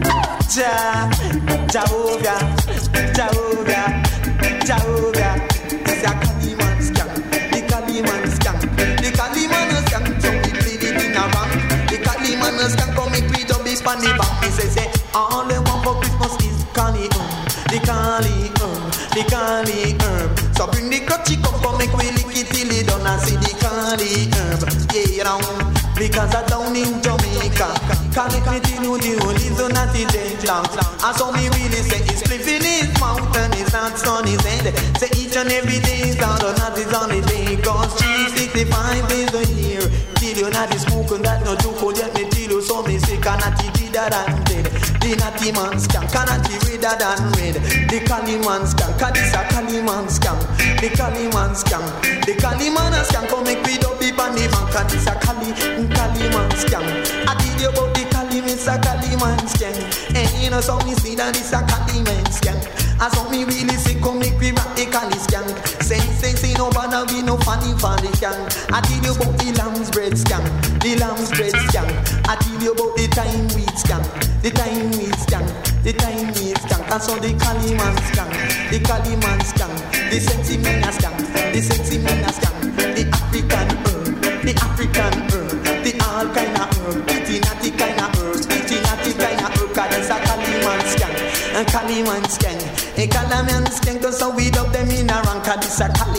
S17: ja, Jehovah, Jehovah, Jehovah. This a Kali man skank. The Kali man skank. The Kali man a skank. So we play it in a rank. The Kali man a skank come make it up it on the bank. He say all they want for Christmas is Kali the Kali the Kali herb. So bring the crutchy come make we lick it till it done. I see the Kali herb. Yeah, you know. Because I down in Jamaica, can't make me tell you the only zone that is dead long. And so me really say it's cliff in his mountain, it's not on his head. Say each and every day is out or not is on his day. Cause 365 days a year. Till you not is smoking that no joke, let me tell you so me say cannot eat that and dead. The natty man scam, cannot eat redder than red. The Kali man scam, cause this a Kali man scam. The Kali man scam, the Kali man a scam, come make me up deep on the bank. Cause this a Kali man scam. I tell you about the Kali, it's a Kali man scam. And you know so me see that it's a Kali man scam. I saw me really say come make me rock the Kali scam. Say no bother be no funny for the scam. I tell you about the lamb's bread scam. The lamb's bread scam. I tell you about the time wheat scam. The time wheat scam. The time wheat scam. I saw the Kali man scam. The Kali man scam. The sexy man scam. The sexy man scam. The African herb. The African herb. The all kind of herb. The natty kind of herb. The natty kind of herb. Cause it's a Kali man scam. And Kali man scam. A Kali man scam. Cause so we dub them in a rank. Cause it's a Kali.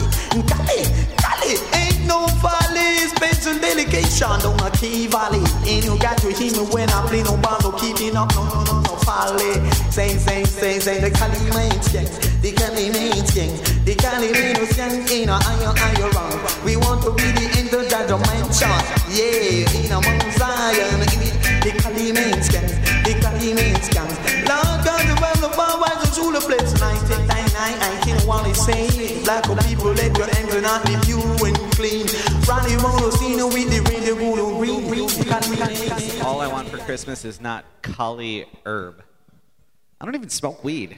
S17: Kali. Ain't no valley. Special dedication on a key valley. And you got to hear me when I play no ball. No keeping up. No valley. Say. The Kali man scam. The Kali man scam. The Kali man scam. In a higher wrong. We want to be the interdimension. Yeah, in a Mount Zion. The Kali man scam. The Kali man scam. Lord God, the world of our wives and rule the place. 1999, I can't want to say. Black people, let your anger not be pure and clean. Ronnie Rono, see no with the radio, green.
S4: All I want for Christmas is not Kali herb. I don't even smoke weed.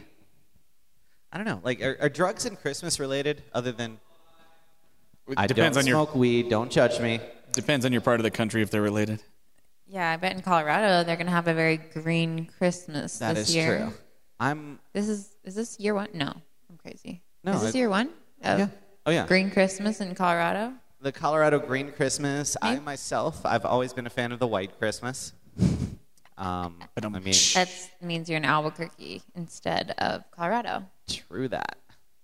S4: I don't know. Like, are drugs and Christmas related other than... I don't smoke weed. Don't judge me.
S6: Depends on your part of the country if they're related.
S5: Yeah, I bet in Colorado they're going to have a very green Christmas this year.
S4: That is true.
S5: Is this year one? No, I'm crazy.
S4: No,
S5: is this year one?
S4: Yeah. Oh, yeah.
S5: Green Christmas in Colorado?
S4: The Colorado Green Christmas. I myself, I've always been a fan of the White Christmas. I mean,
S5: that means you're in Albuquerque instead of Colorado.
S4: True that.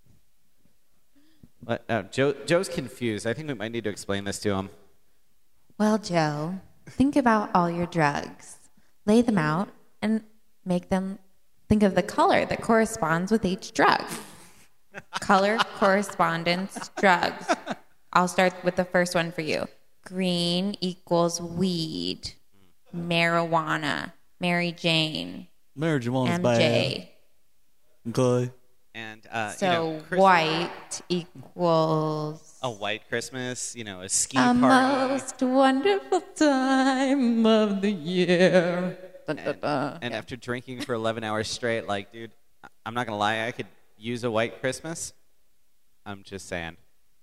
S4: But Joe's confused. I think we might need to explain this to him.
S5: Well, Joe, think about all your drugs. Lay them out and make them think of the color that corresponds with each drug. Color correspondence drugs. I'll start with the first one for you. Green equals weed. Marijuana. Mary Jane.
S6: Marijuana's
S5: MJ.
S6: Bad. Okay.
S4: And
S5: white equals
S4: a white Christmas, a ski
S5: a
S4: party.
S5: Most wonderful time of the year.
S4: And after drinking for 11 hours straight, like, dude, I'm not gonna lie, I could use a white Christmas. I'm just saying.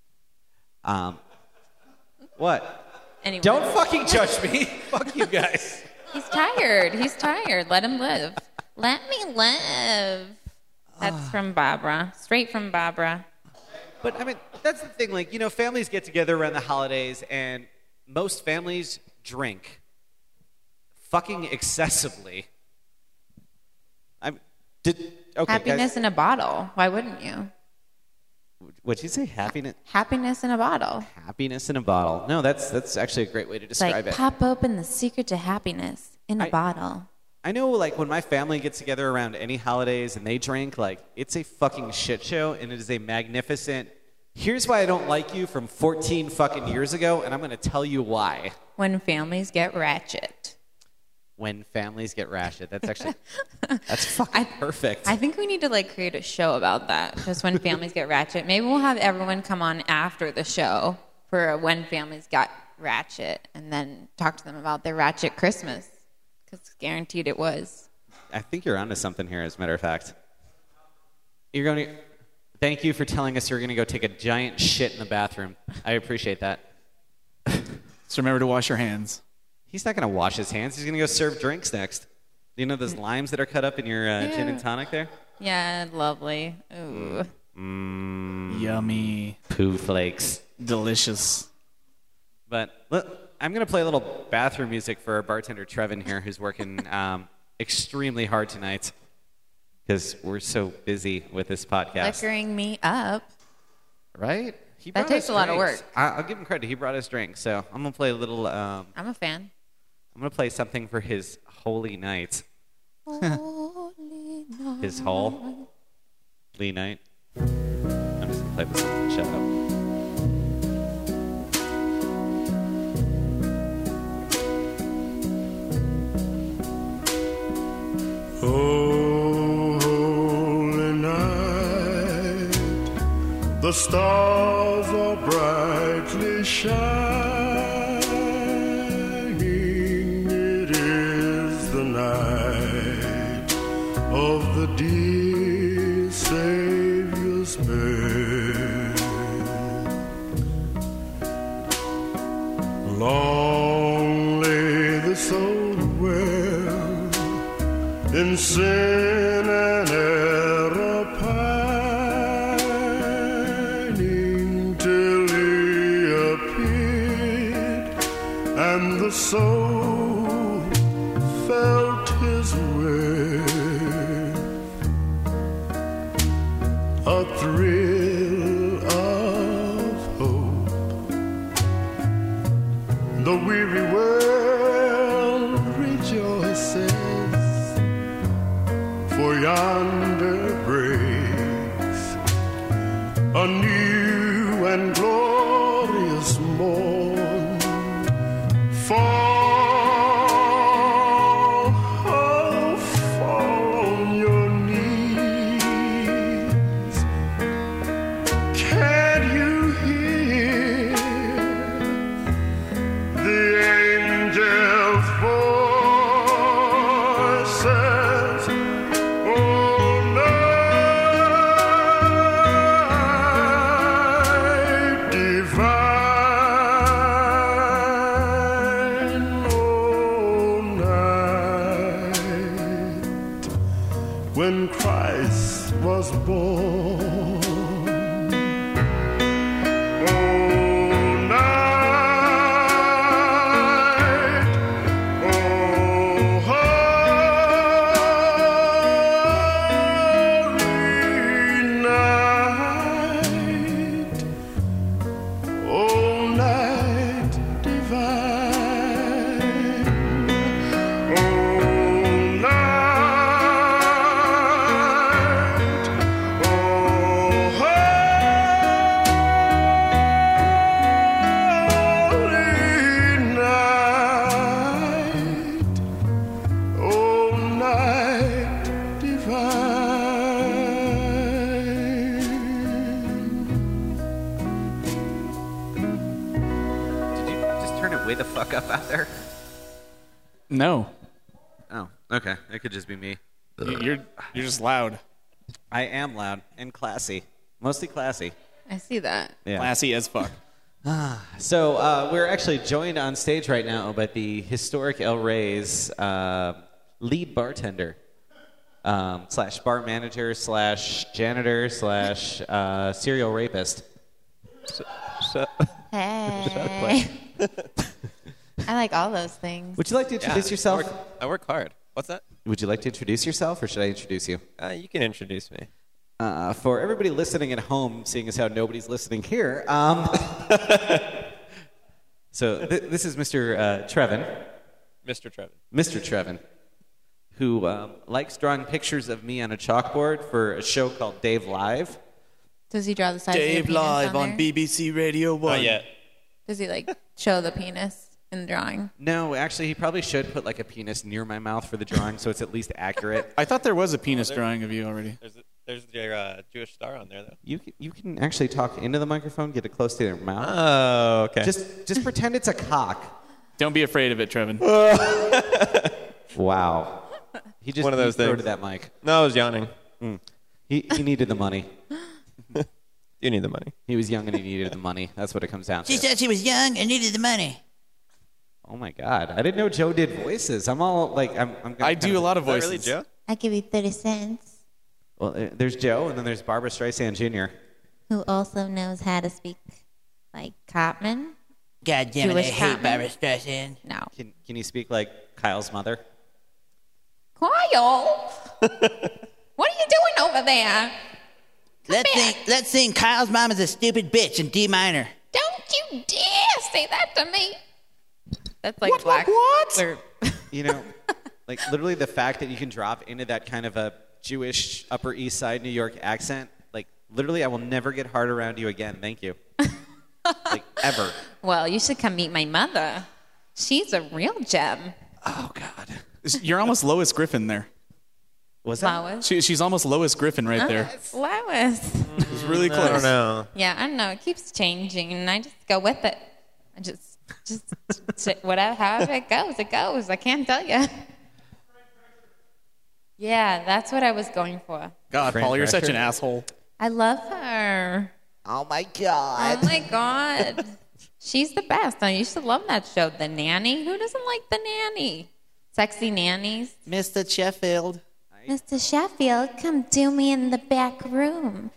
S4: What?
S5: Anyway.
S4: Don't fucking judge me. Fuck you guys.
S5: He's tired. Let him live. Let me live. That's from Barbara. Straight from Barbara.
S4: But, I mean, that's the thing. Like, families get together around the holidays, and most families drink fucking excessively.
S5: Happiness in a bottle. Why wouldn't you?
S4: What'd you say? Happiness?
S5: Happiness in a bottle.
S4: Happiness in a bottle. No, that's actually a great way to describe it.
S5: Pop open the secret to happiness in a bottle.
S4: I know, like, when my family gets together around any holidays and they drink, like, it's a fucking shit show, and it is a magnificent, here's why I don't like you from 14 fucking years ago, and I'm going to tell you why.
S5: When families get ratchet.
S4: When families get ratchet. That's actually, that's fucking perfect.
S5: I think we need to, like, create a show about that, just when families get ratchet. Maybe we'll have everyone come on after the show for when families got ratchet, and then talk to them about their ratchet Christmas. Because guaranteed it was.
S4: I think you're onto something here, as a matter of fact. You're going to... Thank you for telling us you're going to go take a giant shit in the bathroom. I appreciate that.
S6: Just remember to wash your hands.
S4: He's not going to wash his hands. He's going to go serve drinks next. Do you know those limes that are cut up in your gin and tonic there?
S5: Yeah, lovely. Ooh.
S6: Yummy.
S4: Poo flakes.
S6: Delicious.
S4: But look, I'm going to play a little bathroom music for our bartender, Trevin, here, who's working extremely hard tonight because we're so busy with this podcast.
S5: Liquoring me up.
S4: Right?
S5: That takes a lot of work.
S4: I'll give him credit. He brought us drinks. So I'm going to play a little...
S5: I'm a fan.
S4: I'm going to play something for his holy night. His holy night. I'm just going to play this one. Shut up.
S3: Holy night, the stars are brightly shining. It is the night of the dear Savior's birth. Long lay the soul dwell in sin and error pining till he appeared and the soul felt his worth. A thrill of hope. The weary world rejoices, for yonder breaks a new and glorious morn. Fall, oh, fall on your knees. Can't you hear the angels' voices? When Christ was born, oh night, oh holy night, oh night divine, oh night.
S4: Way the fuck up out there?
S6: No.
S4: Oh, okay. It could just be me.
S6: You're just loud.
S4: I am loud and classy. Mostly classy.
S5: I see that.
S4: Yeah.
S6: Classy as fuck.
S4: So we're actually joined on stage right now by the historic El Rey's lead bartender slash bar manager slash janitor slash serial rapist.
S5: Hey. I like all those things.
S4: Would you like to introduce yourself?
S18: I work hard. What's that?
S4: Would you like to introduce yourself, or should I introduce you?
S18: You can introduce me.
S4: For everybody listening at home, seeing as how nobody's listening here, so this is Mr. Trevin.
S18: Mr. Trevin.
S4: Mr. Trevin, who likes drawing pictures of me on a chalkboard for a show called Dave Live.
S5: Does he draw the size of your
S6: Dave
S5: penis
S6: Live on
S5: there?
S6: BBC Radio 1.
S18: Not yet.
S5: Does he like show the penis in the drawing?
S4: No, actually, he probably should put like a penis near my mouth for the drawing so it's at least accurate.
S6: I thought there was a penis drawing of you already.
S18: There's your Jewish star on there, though.
S4: You can actually talk into the microphone, get it close to your mouth.
S18: Oh, okay.
S4: Just pretend it's a cock.
S6: Don't be afraid of it, Trevin.
S4: Wow. He just
S18: One of those
S4: deep throated
S18: things.
S4: that mic.
S18: No, I was yawning.
S4: He needed the money.
S18: You need the money.
S4: He was young and he needed the money. That's what it comes down to.
S13: She said she was young and needed the money.
S4: Oh my God! I didn't know Joe did voices. I'm all like,
S6: I do a lot of voices.
S18: Really, Joe?
S13: I'll give you 30 cents.
S4: Well, there's Joe, and then there's Barbara Streisand Jr.
S13: Who also knows how to speak like Copman.
S19: God damn it,
S13: Jewish
S19: I hate
S13: Copman.
S19: Barbara Streisand.
S5: No.
S4: Can you speak like Kyle's mother?
S5: Kyle! What are you doing over there?
S19: Let's sing Kyle's mom is a stupid bitch in D minor.
S5: Don't you dare say that to me. That's like black. What?
S4: You know, like literally the fact that you can drop into that kind of a Jewish Upper East Side New York accent, like literally I will never get hard around you again. Thank you. Like ever.
S5: Well, you should come meet my mother. She's a real gem.
S4: Oh God.
S6: You're almost Lois Griffin there.
S4: Was
S5: that? Lois?
S6: She's almost Lois Griffin right there.
S5: It's Lois.
S6: It's really close.
S18: I don't know.
S5: Yeah, I don't know. It keeps changing, and I just go with it. I just whatever, however it goes, it goes. I can't tell you. Yeah, that's what I was going for.
S6: God,
S4: Fran
S6: Paul, you're such
S4: Drescher?
S6: an asshole.
S5: I love her.
S4: Oh my God.
S5: Oh my God. She's the best. I used to love that show, The Nanny. Who doesn't like The Nanny? Sexy nannies.
S19: Mr. Sheffield.
S13: Mr. Sheffield, come do me in the back room.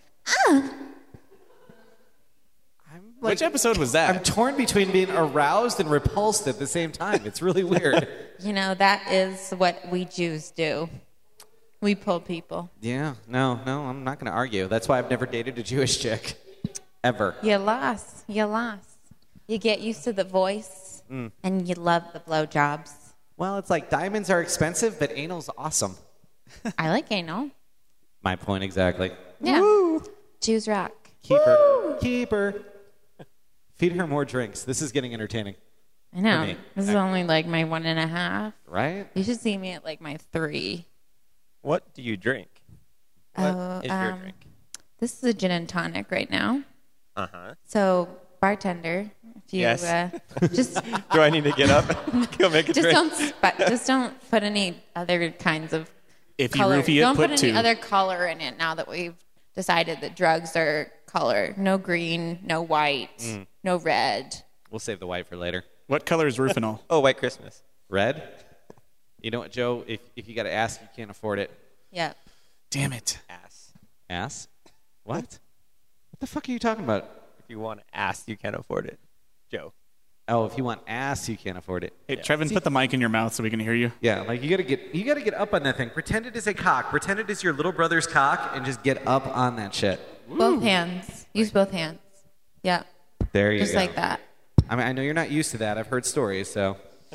S6: Which episode was that?
S4: I'm torn between being aroused and repulsed at the same time. It's really weird.
S5: You know, that is what we Jews do. We pull people.
S4: Yeah, no, I'm not going to argue. That's why I've never dated a Jewish chick. Ever.
S5: You lost. You get used to the voice, and you love the blowjobs.
S4: Well, it's like diamonds are expensive, but anal's awesome.
S5: I like anal.
S4: My point exactly.
S5: Yeah.
S4: Woo.
S5: Jews rock.
S4: Keep her. Feed her more drinks. This is getting entertaining.
S5: I know.
S4: For me.
S5: This is only like my 1.5.
S4: Right?
S5: You should see me at like my 3.
S18: What do you drink? What is your drink?
S5: This is a gin and tonic right now.
S18: Uh-huh.
S5: So, bartender, if you
S18: Yes.
S5: just
S18: Do I need to get up and go make a drink?
S5: just don't put any other kinds of
S6: If you
S5: color.
S6: roofie it,
S5: Don't
S6: put
S5: put
S6: two.
S5: any other color in it now that we've decided that drugs are color. No green, no white, no red.
S4: We'll save the white for later.
S6: What color is Rufinol?
S18: Oh, White Christmas.
S4: Red? You know what, Joe? If you got to ask, you can't afford it.
S5: Yeah.
S6: Damn it.
S4: Ass? What? What the fuck are you talking about?
S18: If you want ass, you can't afford it. Joe.
S4: Oh, if you want ass, you can't afford it.
S6: Hey, Trevin, put the mic in your mouth so we can hear you.
S4: Yeah, like you gotta get up on that thing. Pretend it is a cock. Pretend it is your little brother's cock, and just get up on that shit.
S5: Both hands. Use both hands. Yeah.
S4: There you
S5: Just
S4: go.
S5: like that.
S4: I mean, I know you're not used to that. I've heard stories, so.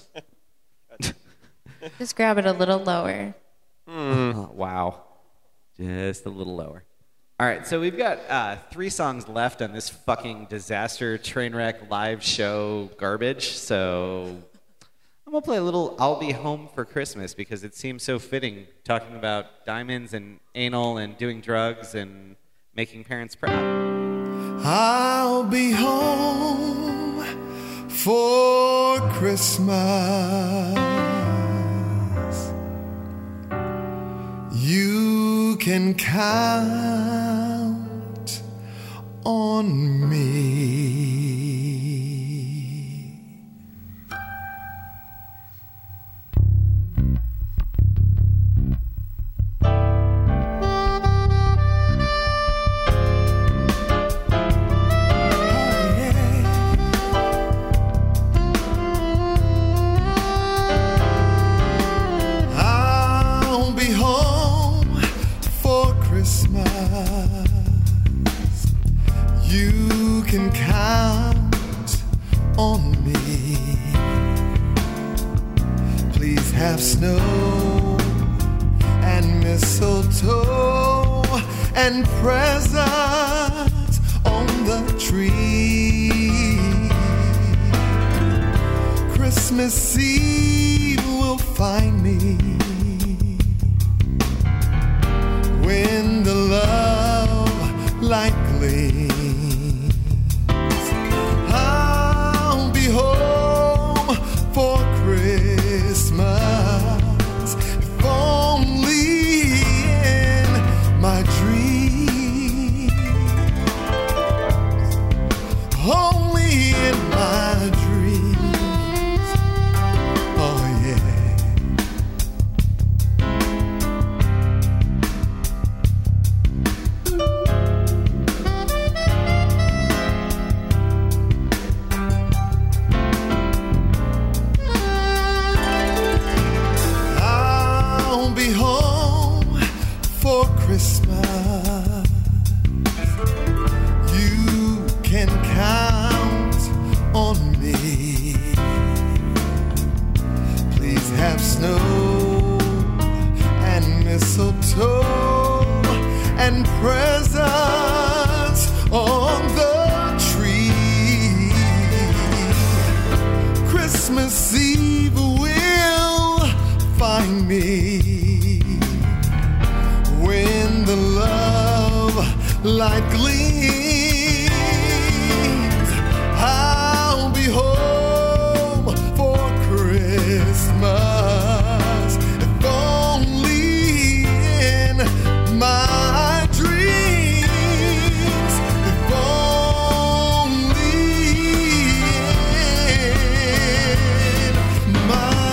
S5: Just grab it a little lower.
S4: Oh, wow. Just a little lower. All right, so we've got 3 songs left on this fucking disaster train wreck live show garbage. So I'm going to play a little I'll Be Home for Christmas because it seems so fitting talking about diamonds and anal and doing drugs and making parents proud.
S3: I'll be home for Christmas. You can count on me. I'll be home for Christmas. You can count on me. Please have snow mistletoe and presents on the tree. Christmas Eve will find me when the love light gleams. I'll be home for Christmas, if only in my dreams. Only in my dreams. Oh yeah. I'll be home for Christmas. You can count on me. Please have snow and mistletoe and presents on the tree. Christmas Eve will find me when the love light gleams. I'll be home for Christmas, if only in my dreams. If only in my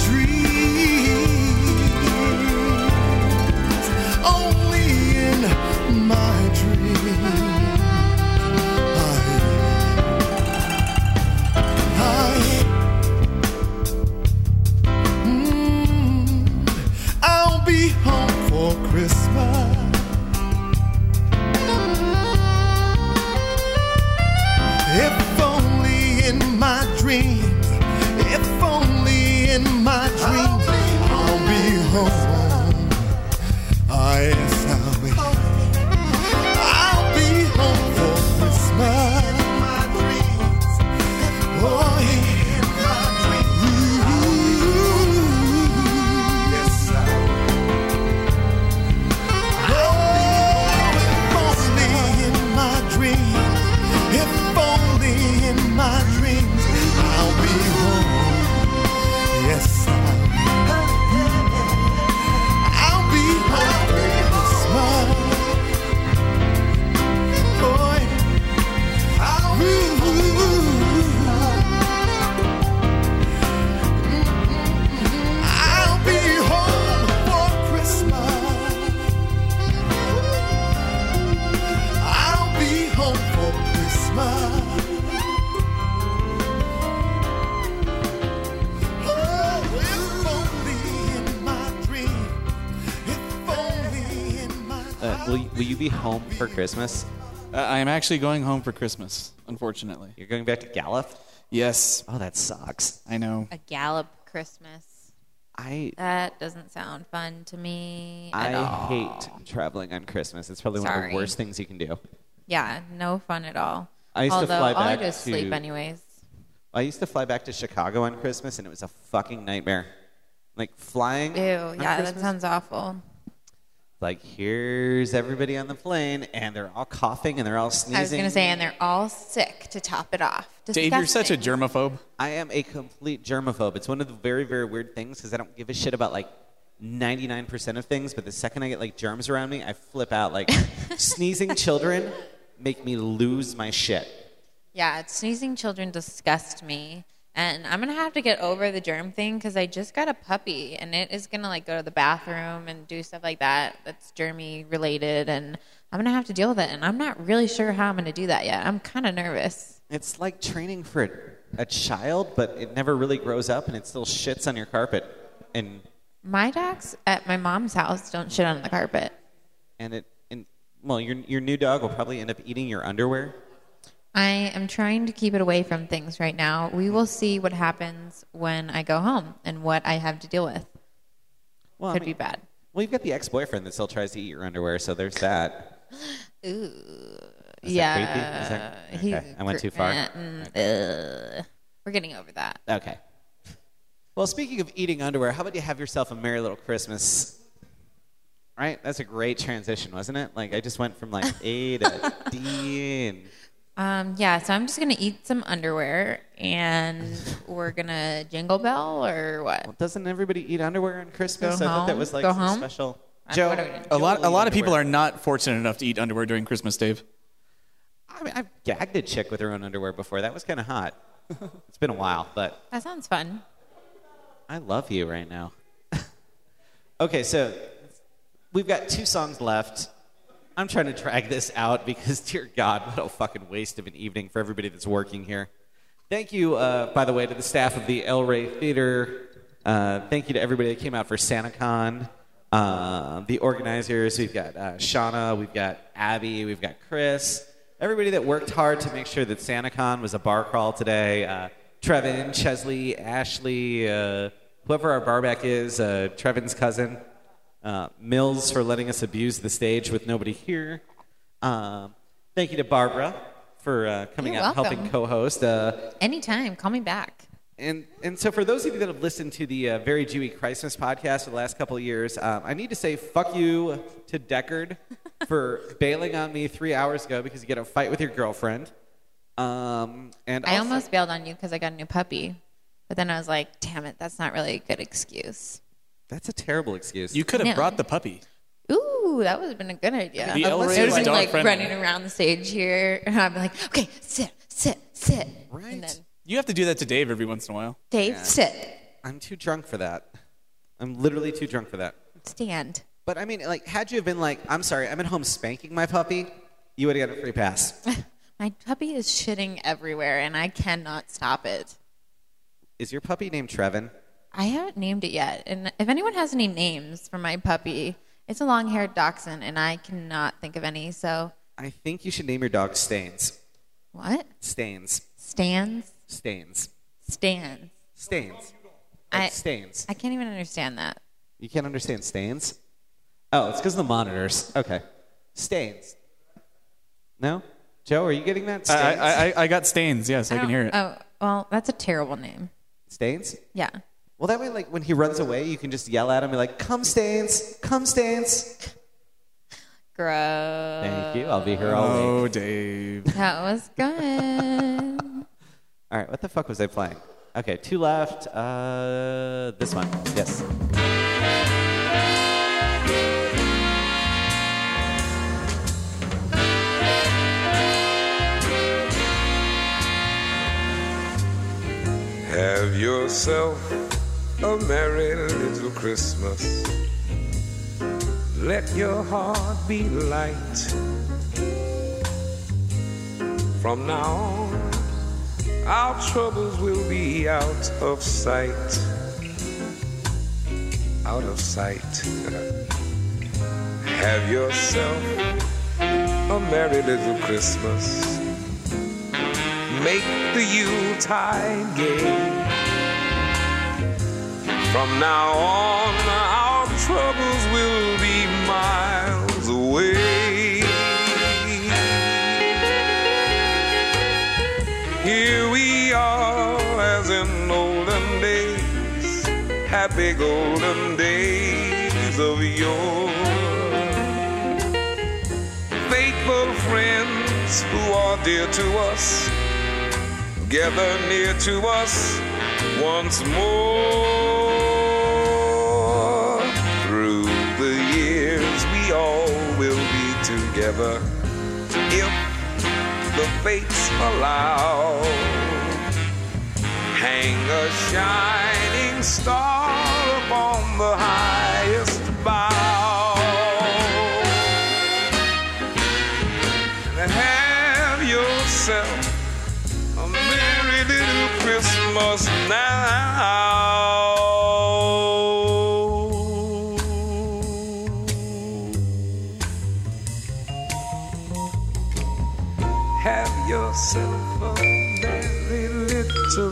S3: dreams. Only in my dreams. I'll be home for Christmas. If only in my dreams. If only in my dreams. I'll be home. Ah, yes, I'll be home. I'll be home for Christmas. Oh, yeah. Yes, I if only in my dreams. If only in my dreams. I'll be home. Yes, I'll be home for Christmas. Boy, I'll be home for Christmas. I'll be home for Christmas. Oh, if only in my dream. If only in my
S4: Will you be home for Christmas?
S6: I am actually going home for Christmas, unfortunately.
S4: You're going back to Gallup?
S6: Yes.
S4: Oh, that sucks.
S6: I know.
S5: A Gallup Christmas. That doesn't sound fun to me at all.
S4: I hate traveling on Christmas. It's probably one of
S5: Sorry.
S4: the worst things you can do.
S5: Yeah, no fun at all.
S4: I used to
S5: Although
S4: fly
S5: all I
S4: back
S5: do is
S4: to-
S5: sleep anyways.
S4: I used to fly back to Chicago on Christmas, and it was a fucking nightmare. Like flying.
S5: Ew,
S4: on
S5: yeah, that
S4: Christmas,
S5: sounds awful.
S4: Like here's everybody on the plane, and they're all coughing and they're all sneezing.
S5: I was going to say, and they're all sick to top it off.
S6: Dave, you're such a
S5: Disgusting.
S6: germaphobe.
S4: I am a complete germaphobe. It's one of the very, very weird things because I don't give a shit about like 99% of things, but the second I get like germs around me, I flip out. Like sneezing children make me lose my shit.
S5: Yeah, sneezing children disgust me. And I'm going to have to get over the germ thing because I just got a puppy and it is going to like go to the bathroom and do stuff like that that's germy related. And I'm going to have to deal with it. And I'm not really sure how I'm going to do that yet. I'm kind of nervous.
S4: It's like training for a child, but it never really grows up and it still shits on your carpet. And
S5: My dogs at my mom's house don't shit on the carpet.
S4: well, your new dog will probably end up eating your underwear.
S5: I am trying to keep it away from things right now. We will see what happens when I go home and what I have to deal with.
S4: Well,
S5: Could be bad.
S4: Well, you've got the ex-boyfriend that still tries to eat your underwear, so there's that.
S5: Ooh.
S4: Is
S5: yeah.
S4: that creepy? Okay, I went too far.
S5: We're getting over that.
S4: Okay. Well, speaking of eating underwear, how about you have yourself a Merry Little Christmas? Right? That's a great transition, wasn't it? Like, I just went from, like, A to D and...
S5: Yeah, so I'm just going to eat some underwear, and we're going to jingle bell, or what?
S4: Well, doesn't everybody eat underwear on Christmas?
S5: Go
S4: I thought
S5: home?
S4: that was, like,
S5: Go
S4: some
S5: home?
S4: special...
S5: What
S4: Joe,
S5: are we doing?
S6: A lot of people are not fortunate enough to eat underwear during Christmas, Dave.
S4: I mean, I've gagged a chick with her own underwear before. That was kind of hot. It's been a while, but...
S5: That sounds fun.
S4: I love you right now. Okay, so we've got 2 songs left. I'm trying to drag this out because, dear God, what a fucking waste of an evening for everybody that's working here. Thank you, by the way, to the staff of the El Rey Theater. Thank you to everybody that came out for SantaCon. The organizers, we've got Shauna, we've got Abby, we've got Chris. Everybody that worked hard to make sure that SantaCon was a bar crawl today. Trevin, Chesley, Ashley, whoever our barback is, Trevin's cousin. Mills for letting us abuse the stage with nobody here. Thank you to Barbara for coming
S5: You're
S4: out and
S5: welcome.
S4: helping co-host.
S5: Anytime. Call me back.
S4: And so for those of you that have listened to the Very Jewy Christmas podcast for the last couple of years, I need to say fuck you to Deckard for bailing on me 3 hours ago because you get a fight with your girlfriend. And
S5: I almost bailed on you because I got a new puppy. But then I was like, damn it, that's not really a good excuse.
S4: That's a terrible excuse.
S6: You could have
S5: No.
S6: brought the puppy.
S5: Ooh, that would have been a good idea.
S6: The El Rey
S5: I would
S6: is
S5: have been
S6: dog
S5: like
S6: friendly.
S5: running around the stage here, and I'd be like, okay, sit.
S4: Right.
S5: And then,
S6: You have to do that to Dave every once in a while.
S5: Dave, sit.
S4: I'm too drunk for that. I'm literally too drunk for that.
S5: Stand.
S4: But I mean, like, had you have been like, I'm sorry, I'm at home spanking my puppy, you would have got a free pass.
S5: My puppy is shitting everywhere, and I cannot stop it.
S4: Is your puppy named Trevin?
S5: I haven't named it yet. And if anyone has any names for my puppy, it's a long-haired dachshund, and I cannot think of any, so...
S4: I think you should name your dog Stains.
S5: What?
S4: Stains.
S5: Stands?
S4: Stains.
S5: Stands.
S4: Stains. Like stains.
S5: I can't even understand that.
S4: You can't understand stains? Oh, it's because of the monitors. Okay. Stains. No? Joe, are you getting that? Stains?
S6: I got Stains, yes, I can hear it.
S5: Oh, well, that's a terrible name.
S4: Stains?
S5: Yeah.
S4: Well, that way, like, when he runs away, you can just yell at him and be like, come, Stains! Come, Stains!
S5: Gross.
S4: Thank you. I'll be here all
S6: Oh,
S4: week.
S6: Dave.
S5: That was good.
S4: All right, what the fuck was I playing? Okay, 2 left. This one. Yes.
S11: Have yourself a merry little Christmas. Let your heart be light. From now on, our troubles will be out of sight. Out of sight. Have yourself a merry little Christmas. Make the Yuletide gay. From now on, our troubles will be miles away. Here we are as in olden days, happy golden days of yore. Faithful friends who are dear to us, gather near to us once more. Through the years we all will be together if the fates allow. Hang a shining star upon the highest bough. And have yourself a merry little Christmas now. Have yourself a merry little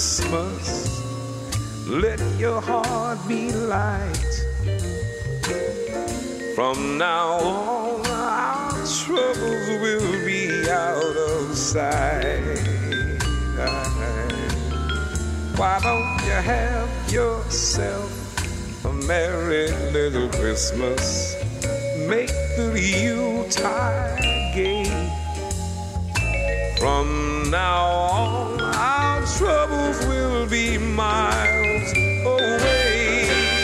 S11: Christmas. Let your heart be light. From now on, our troubles will be out of sight. Why don't you have yourself a merry little Christmas? Make the Yuletide gay. From now on, our troubles will be miles away.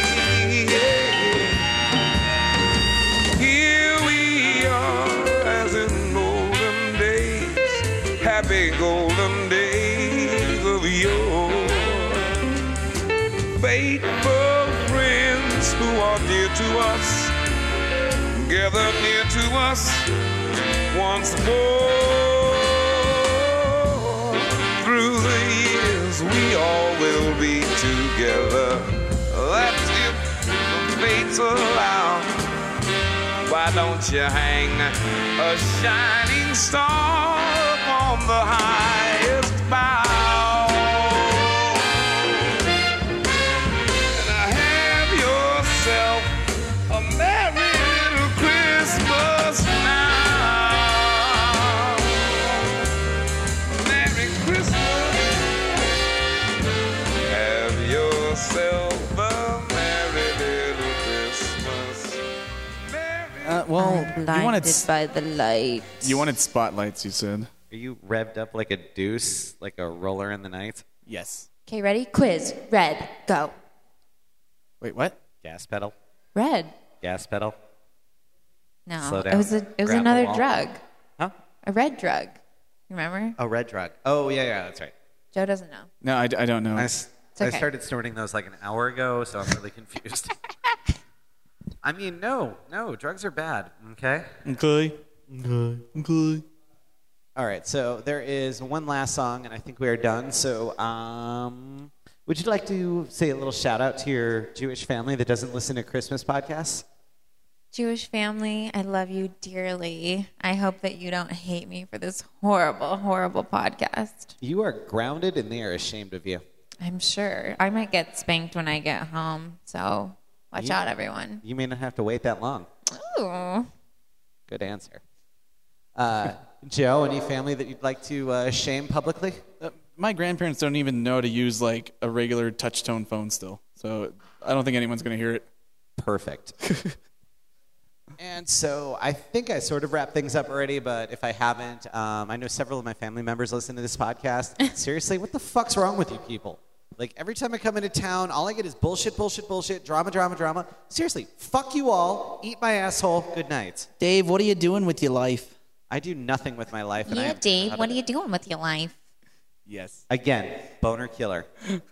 S11: Here we are, as in olden days, happy golden days of yore. Faithful friends who are dear to us, gather near to us once more. Through the years we all will be together. That's if the fates allow. Why don't you hang a shining star upon the highest bough? And have yourself a merry little Christmas now. Merry Christmas. Have yourself a merry little Christmas.
S6: Well, you wanted
S5: Blinded by the light.
S6: you wanted spotlights. You said.
S4: Are you revved up like a deuce, like a roller in the night?
S6: Yes.
S5: Okay, ready? Quiz. Red. Go.
S6: Wait, what?
S4: Gas pedal.
S5: Red.
S4: Gas pedal.
S5: No.
S4: Slow down.
S5: It was
S4: Grab the
S5: another
S4: wall.
S5: drug.
S4: Huh?
S5: A red drug. Remember?
S4: Oh, red drug. Oh, yeah, that's right.
S5: Joe doesn't know.
S6: No, I don't know.
S4: I
S5: okay.
S4: started snorting those like an hour ago, so I'm really confused. I mean, no, drugs are bad, okay?
S6: Okay.
S4: All right, so there is one last song, and I think we are done. So, would you like to say a little shout out to your Jewish family that doesn't listen to Christmas podcasts?
S5: Jewish family, I love you dearly. I hope that you don't hate me for this horrible, horrible podcast.
S4: You are grounded, and they are ashamed of you.
S5: I'm sure. I might get spanked when I get home, so watch out, everyone.
S4: You may not have to wait that long.
S5: Ooh.
S4: Good answer. Joe, any family that you'd like to shame publicly?
S6: My grandparents don't even know to use like a regular touch tone phone still, so I don't think anyone's gonna hear it.
S4: Perfect. And so I think I sort of wrapped things up already, but if I haven't, I know several of my family members listen to this podcast. Seriously, what the fuck's wrong with you people? Like, every time I come into town, all I get is bullshit, drama. Seriously, fuck you all. Eat my asshole. Good night.
S19: Dave, what are you doing with your life?
S4: I do nothing with my life. And I
S5: Yeah,
S4: am
S5: Dave,
S4: proud
S5: what
S4: of
S5: are you
S4: it.
S5: doing with your life?
S6: Yes.
S4: Again, boner killer.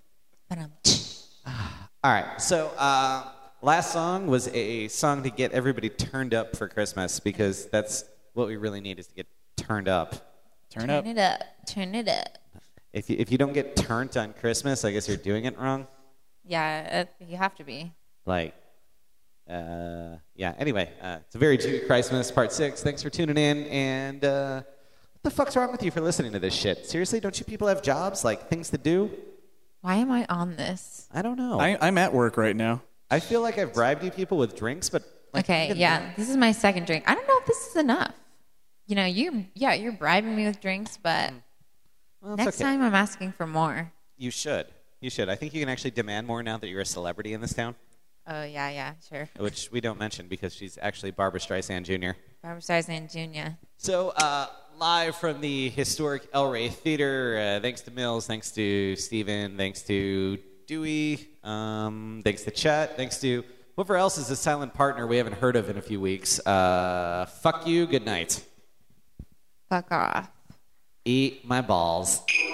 S4: All right, so last song was a song to get everybody turned up for Christmas, because that's what we really need, is to get turned up.
S5: Turn it up. Turn it up.
S4: If you don't get turned on Christmas, I guess you're doing it wrong.
S5: Yeah, you have to be.
S4: Like, yeah. Anyway, it's a very Jewy Christmas, part 6. Thanks for tuning in. And what the fuck's wrong with you for listening to this shit? Seriously, don't you people have jobs, like things to do?
S5: Why am I on this?
S4: I don't know.
S6: I'm at work right now.
S4: I feel like I've bribed you people with drinks, but like,
S5: Okay,
S4: even
S5: yeah,
S4: that-
S5: this is my second drink. I don't know if this is enough. You know, you're bribing me with drinks, but
S4: Well, it's
S5: next
S4: okay.
S5: time I'm asking for more.
S4: You should. I think you can actually demand more now that you're a celebrity in this town,
S5: Oh, yeah, sure.
S4: which we don't mention because she's actually Barbara Streisand Jr.
S5: Barbara Streisand Jr.
S4: So, live from the historic El Rey Theater, thanks to Mills, thanks to Steven, thanks to Dewey, thanks to Chet, thanks to whoever else is a silent partner we haven't heard of in a few weeks. Fuck you, good night.
S5: Fuck off.
S4: Eat my balls.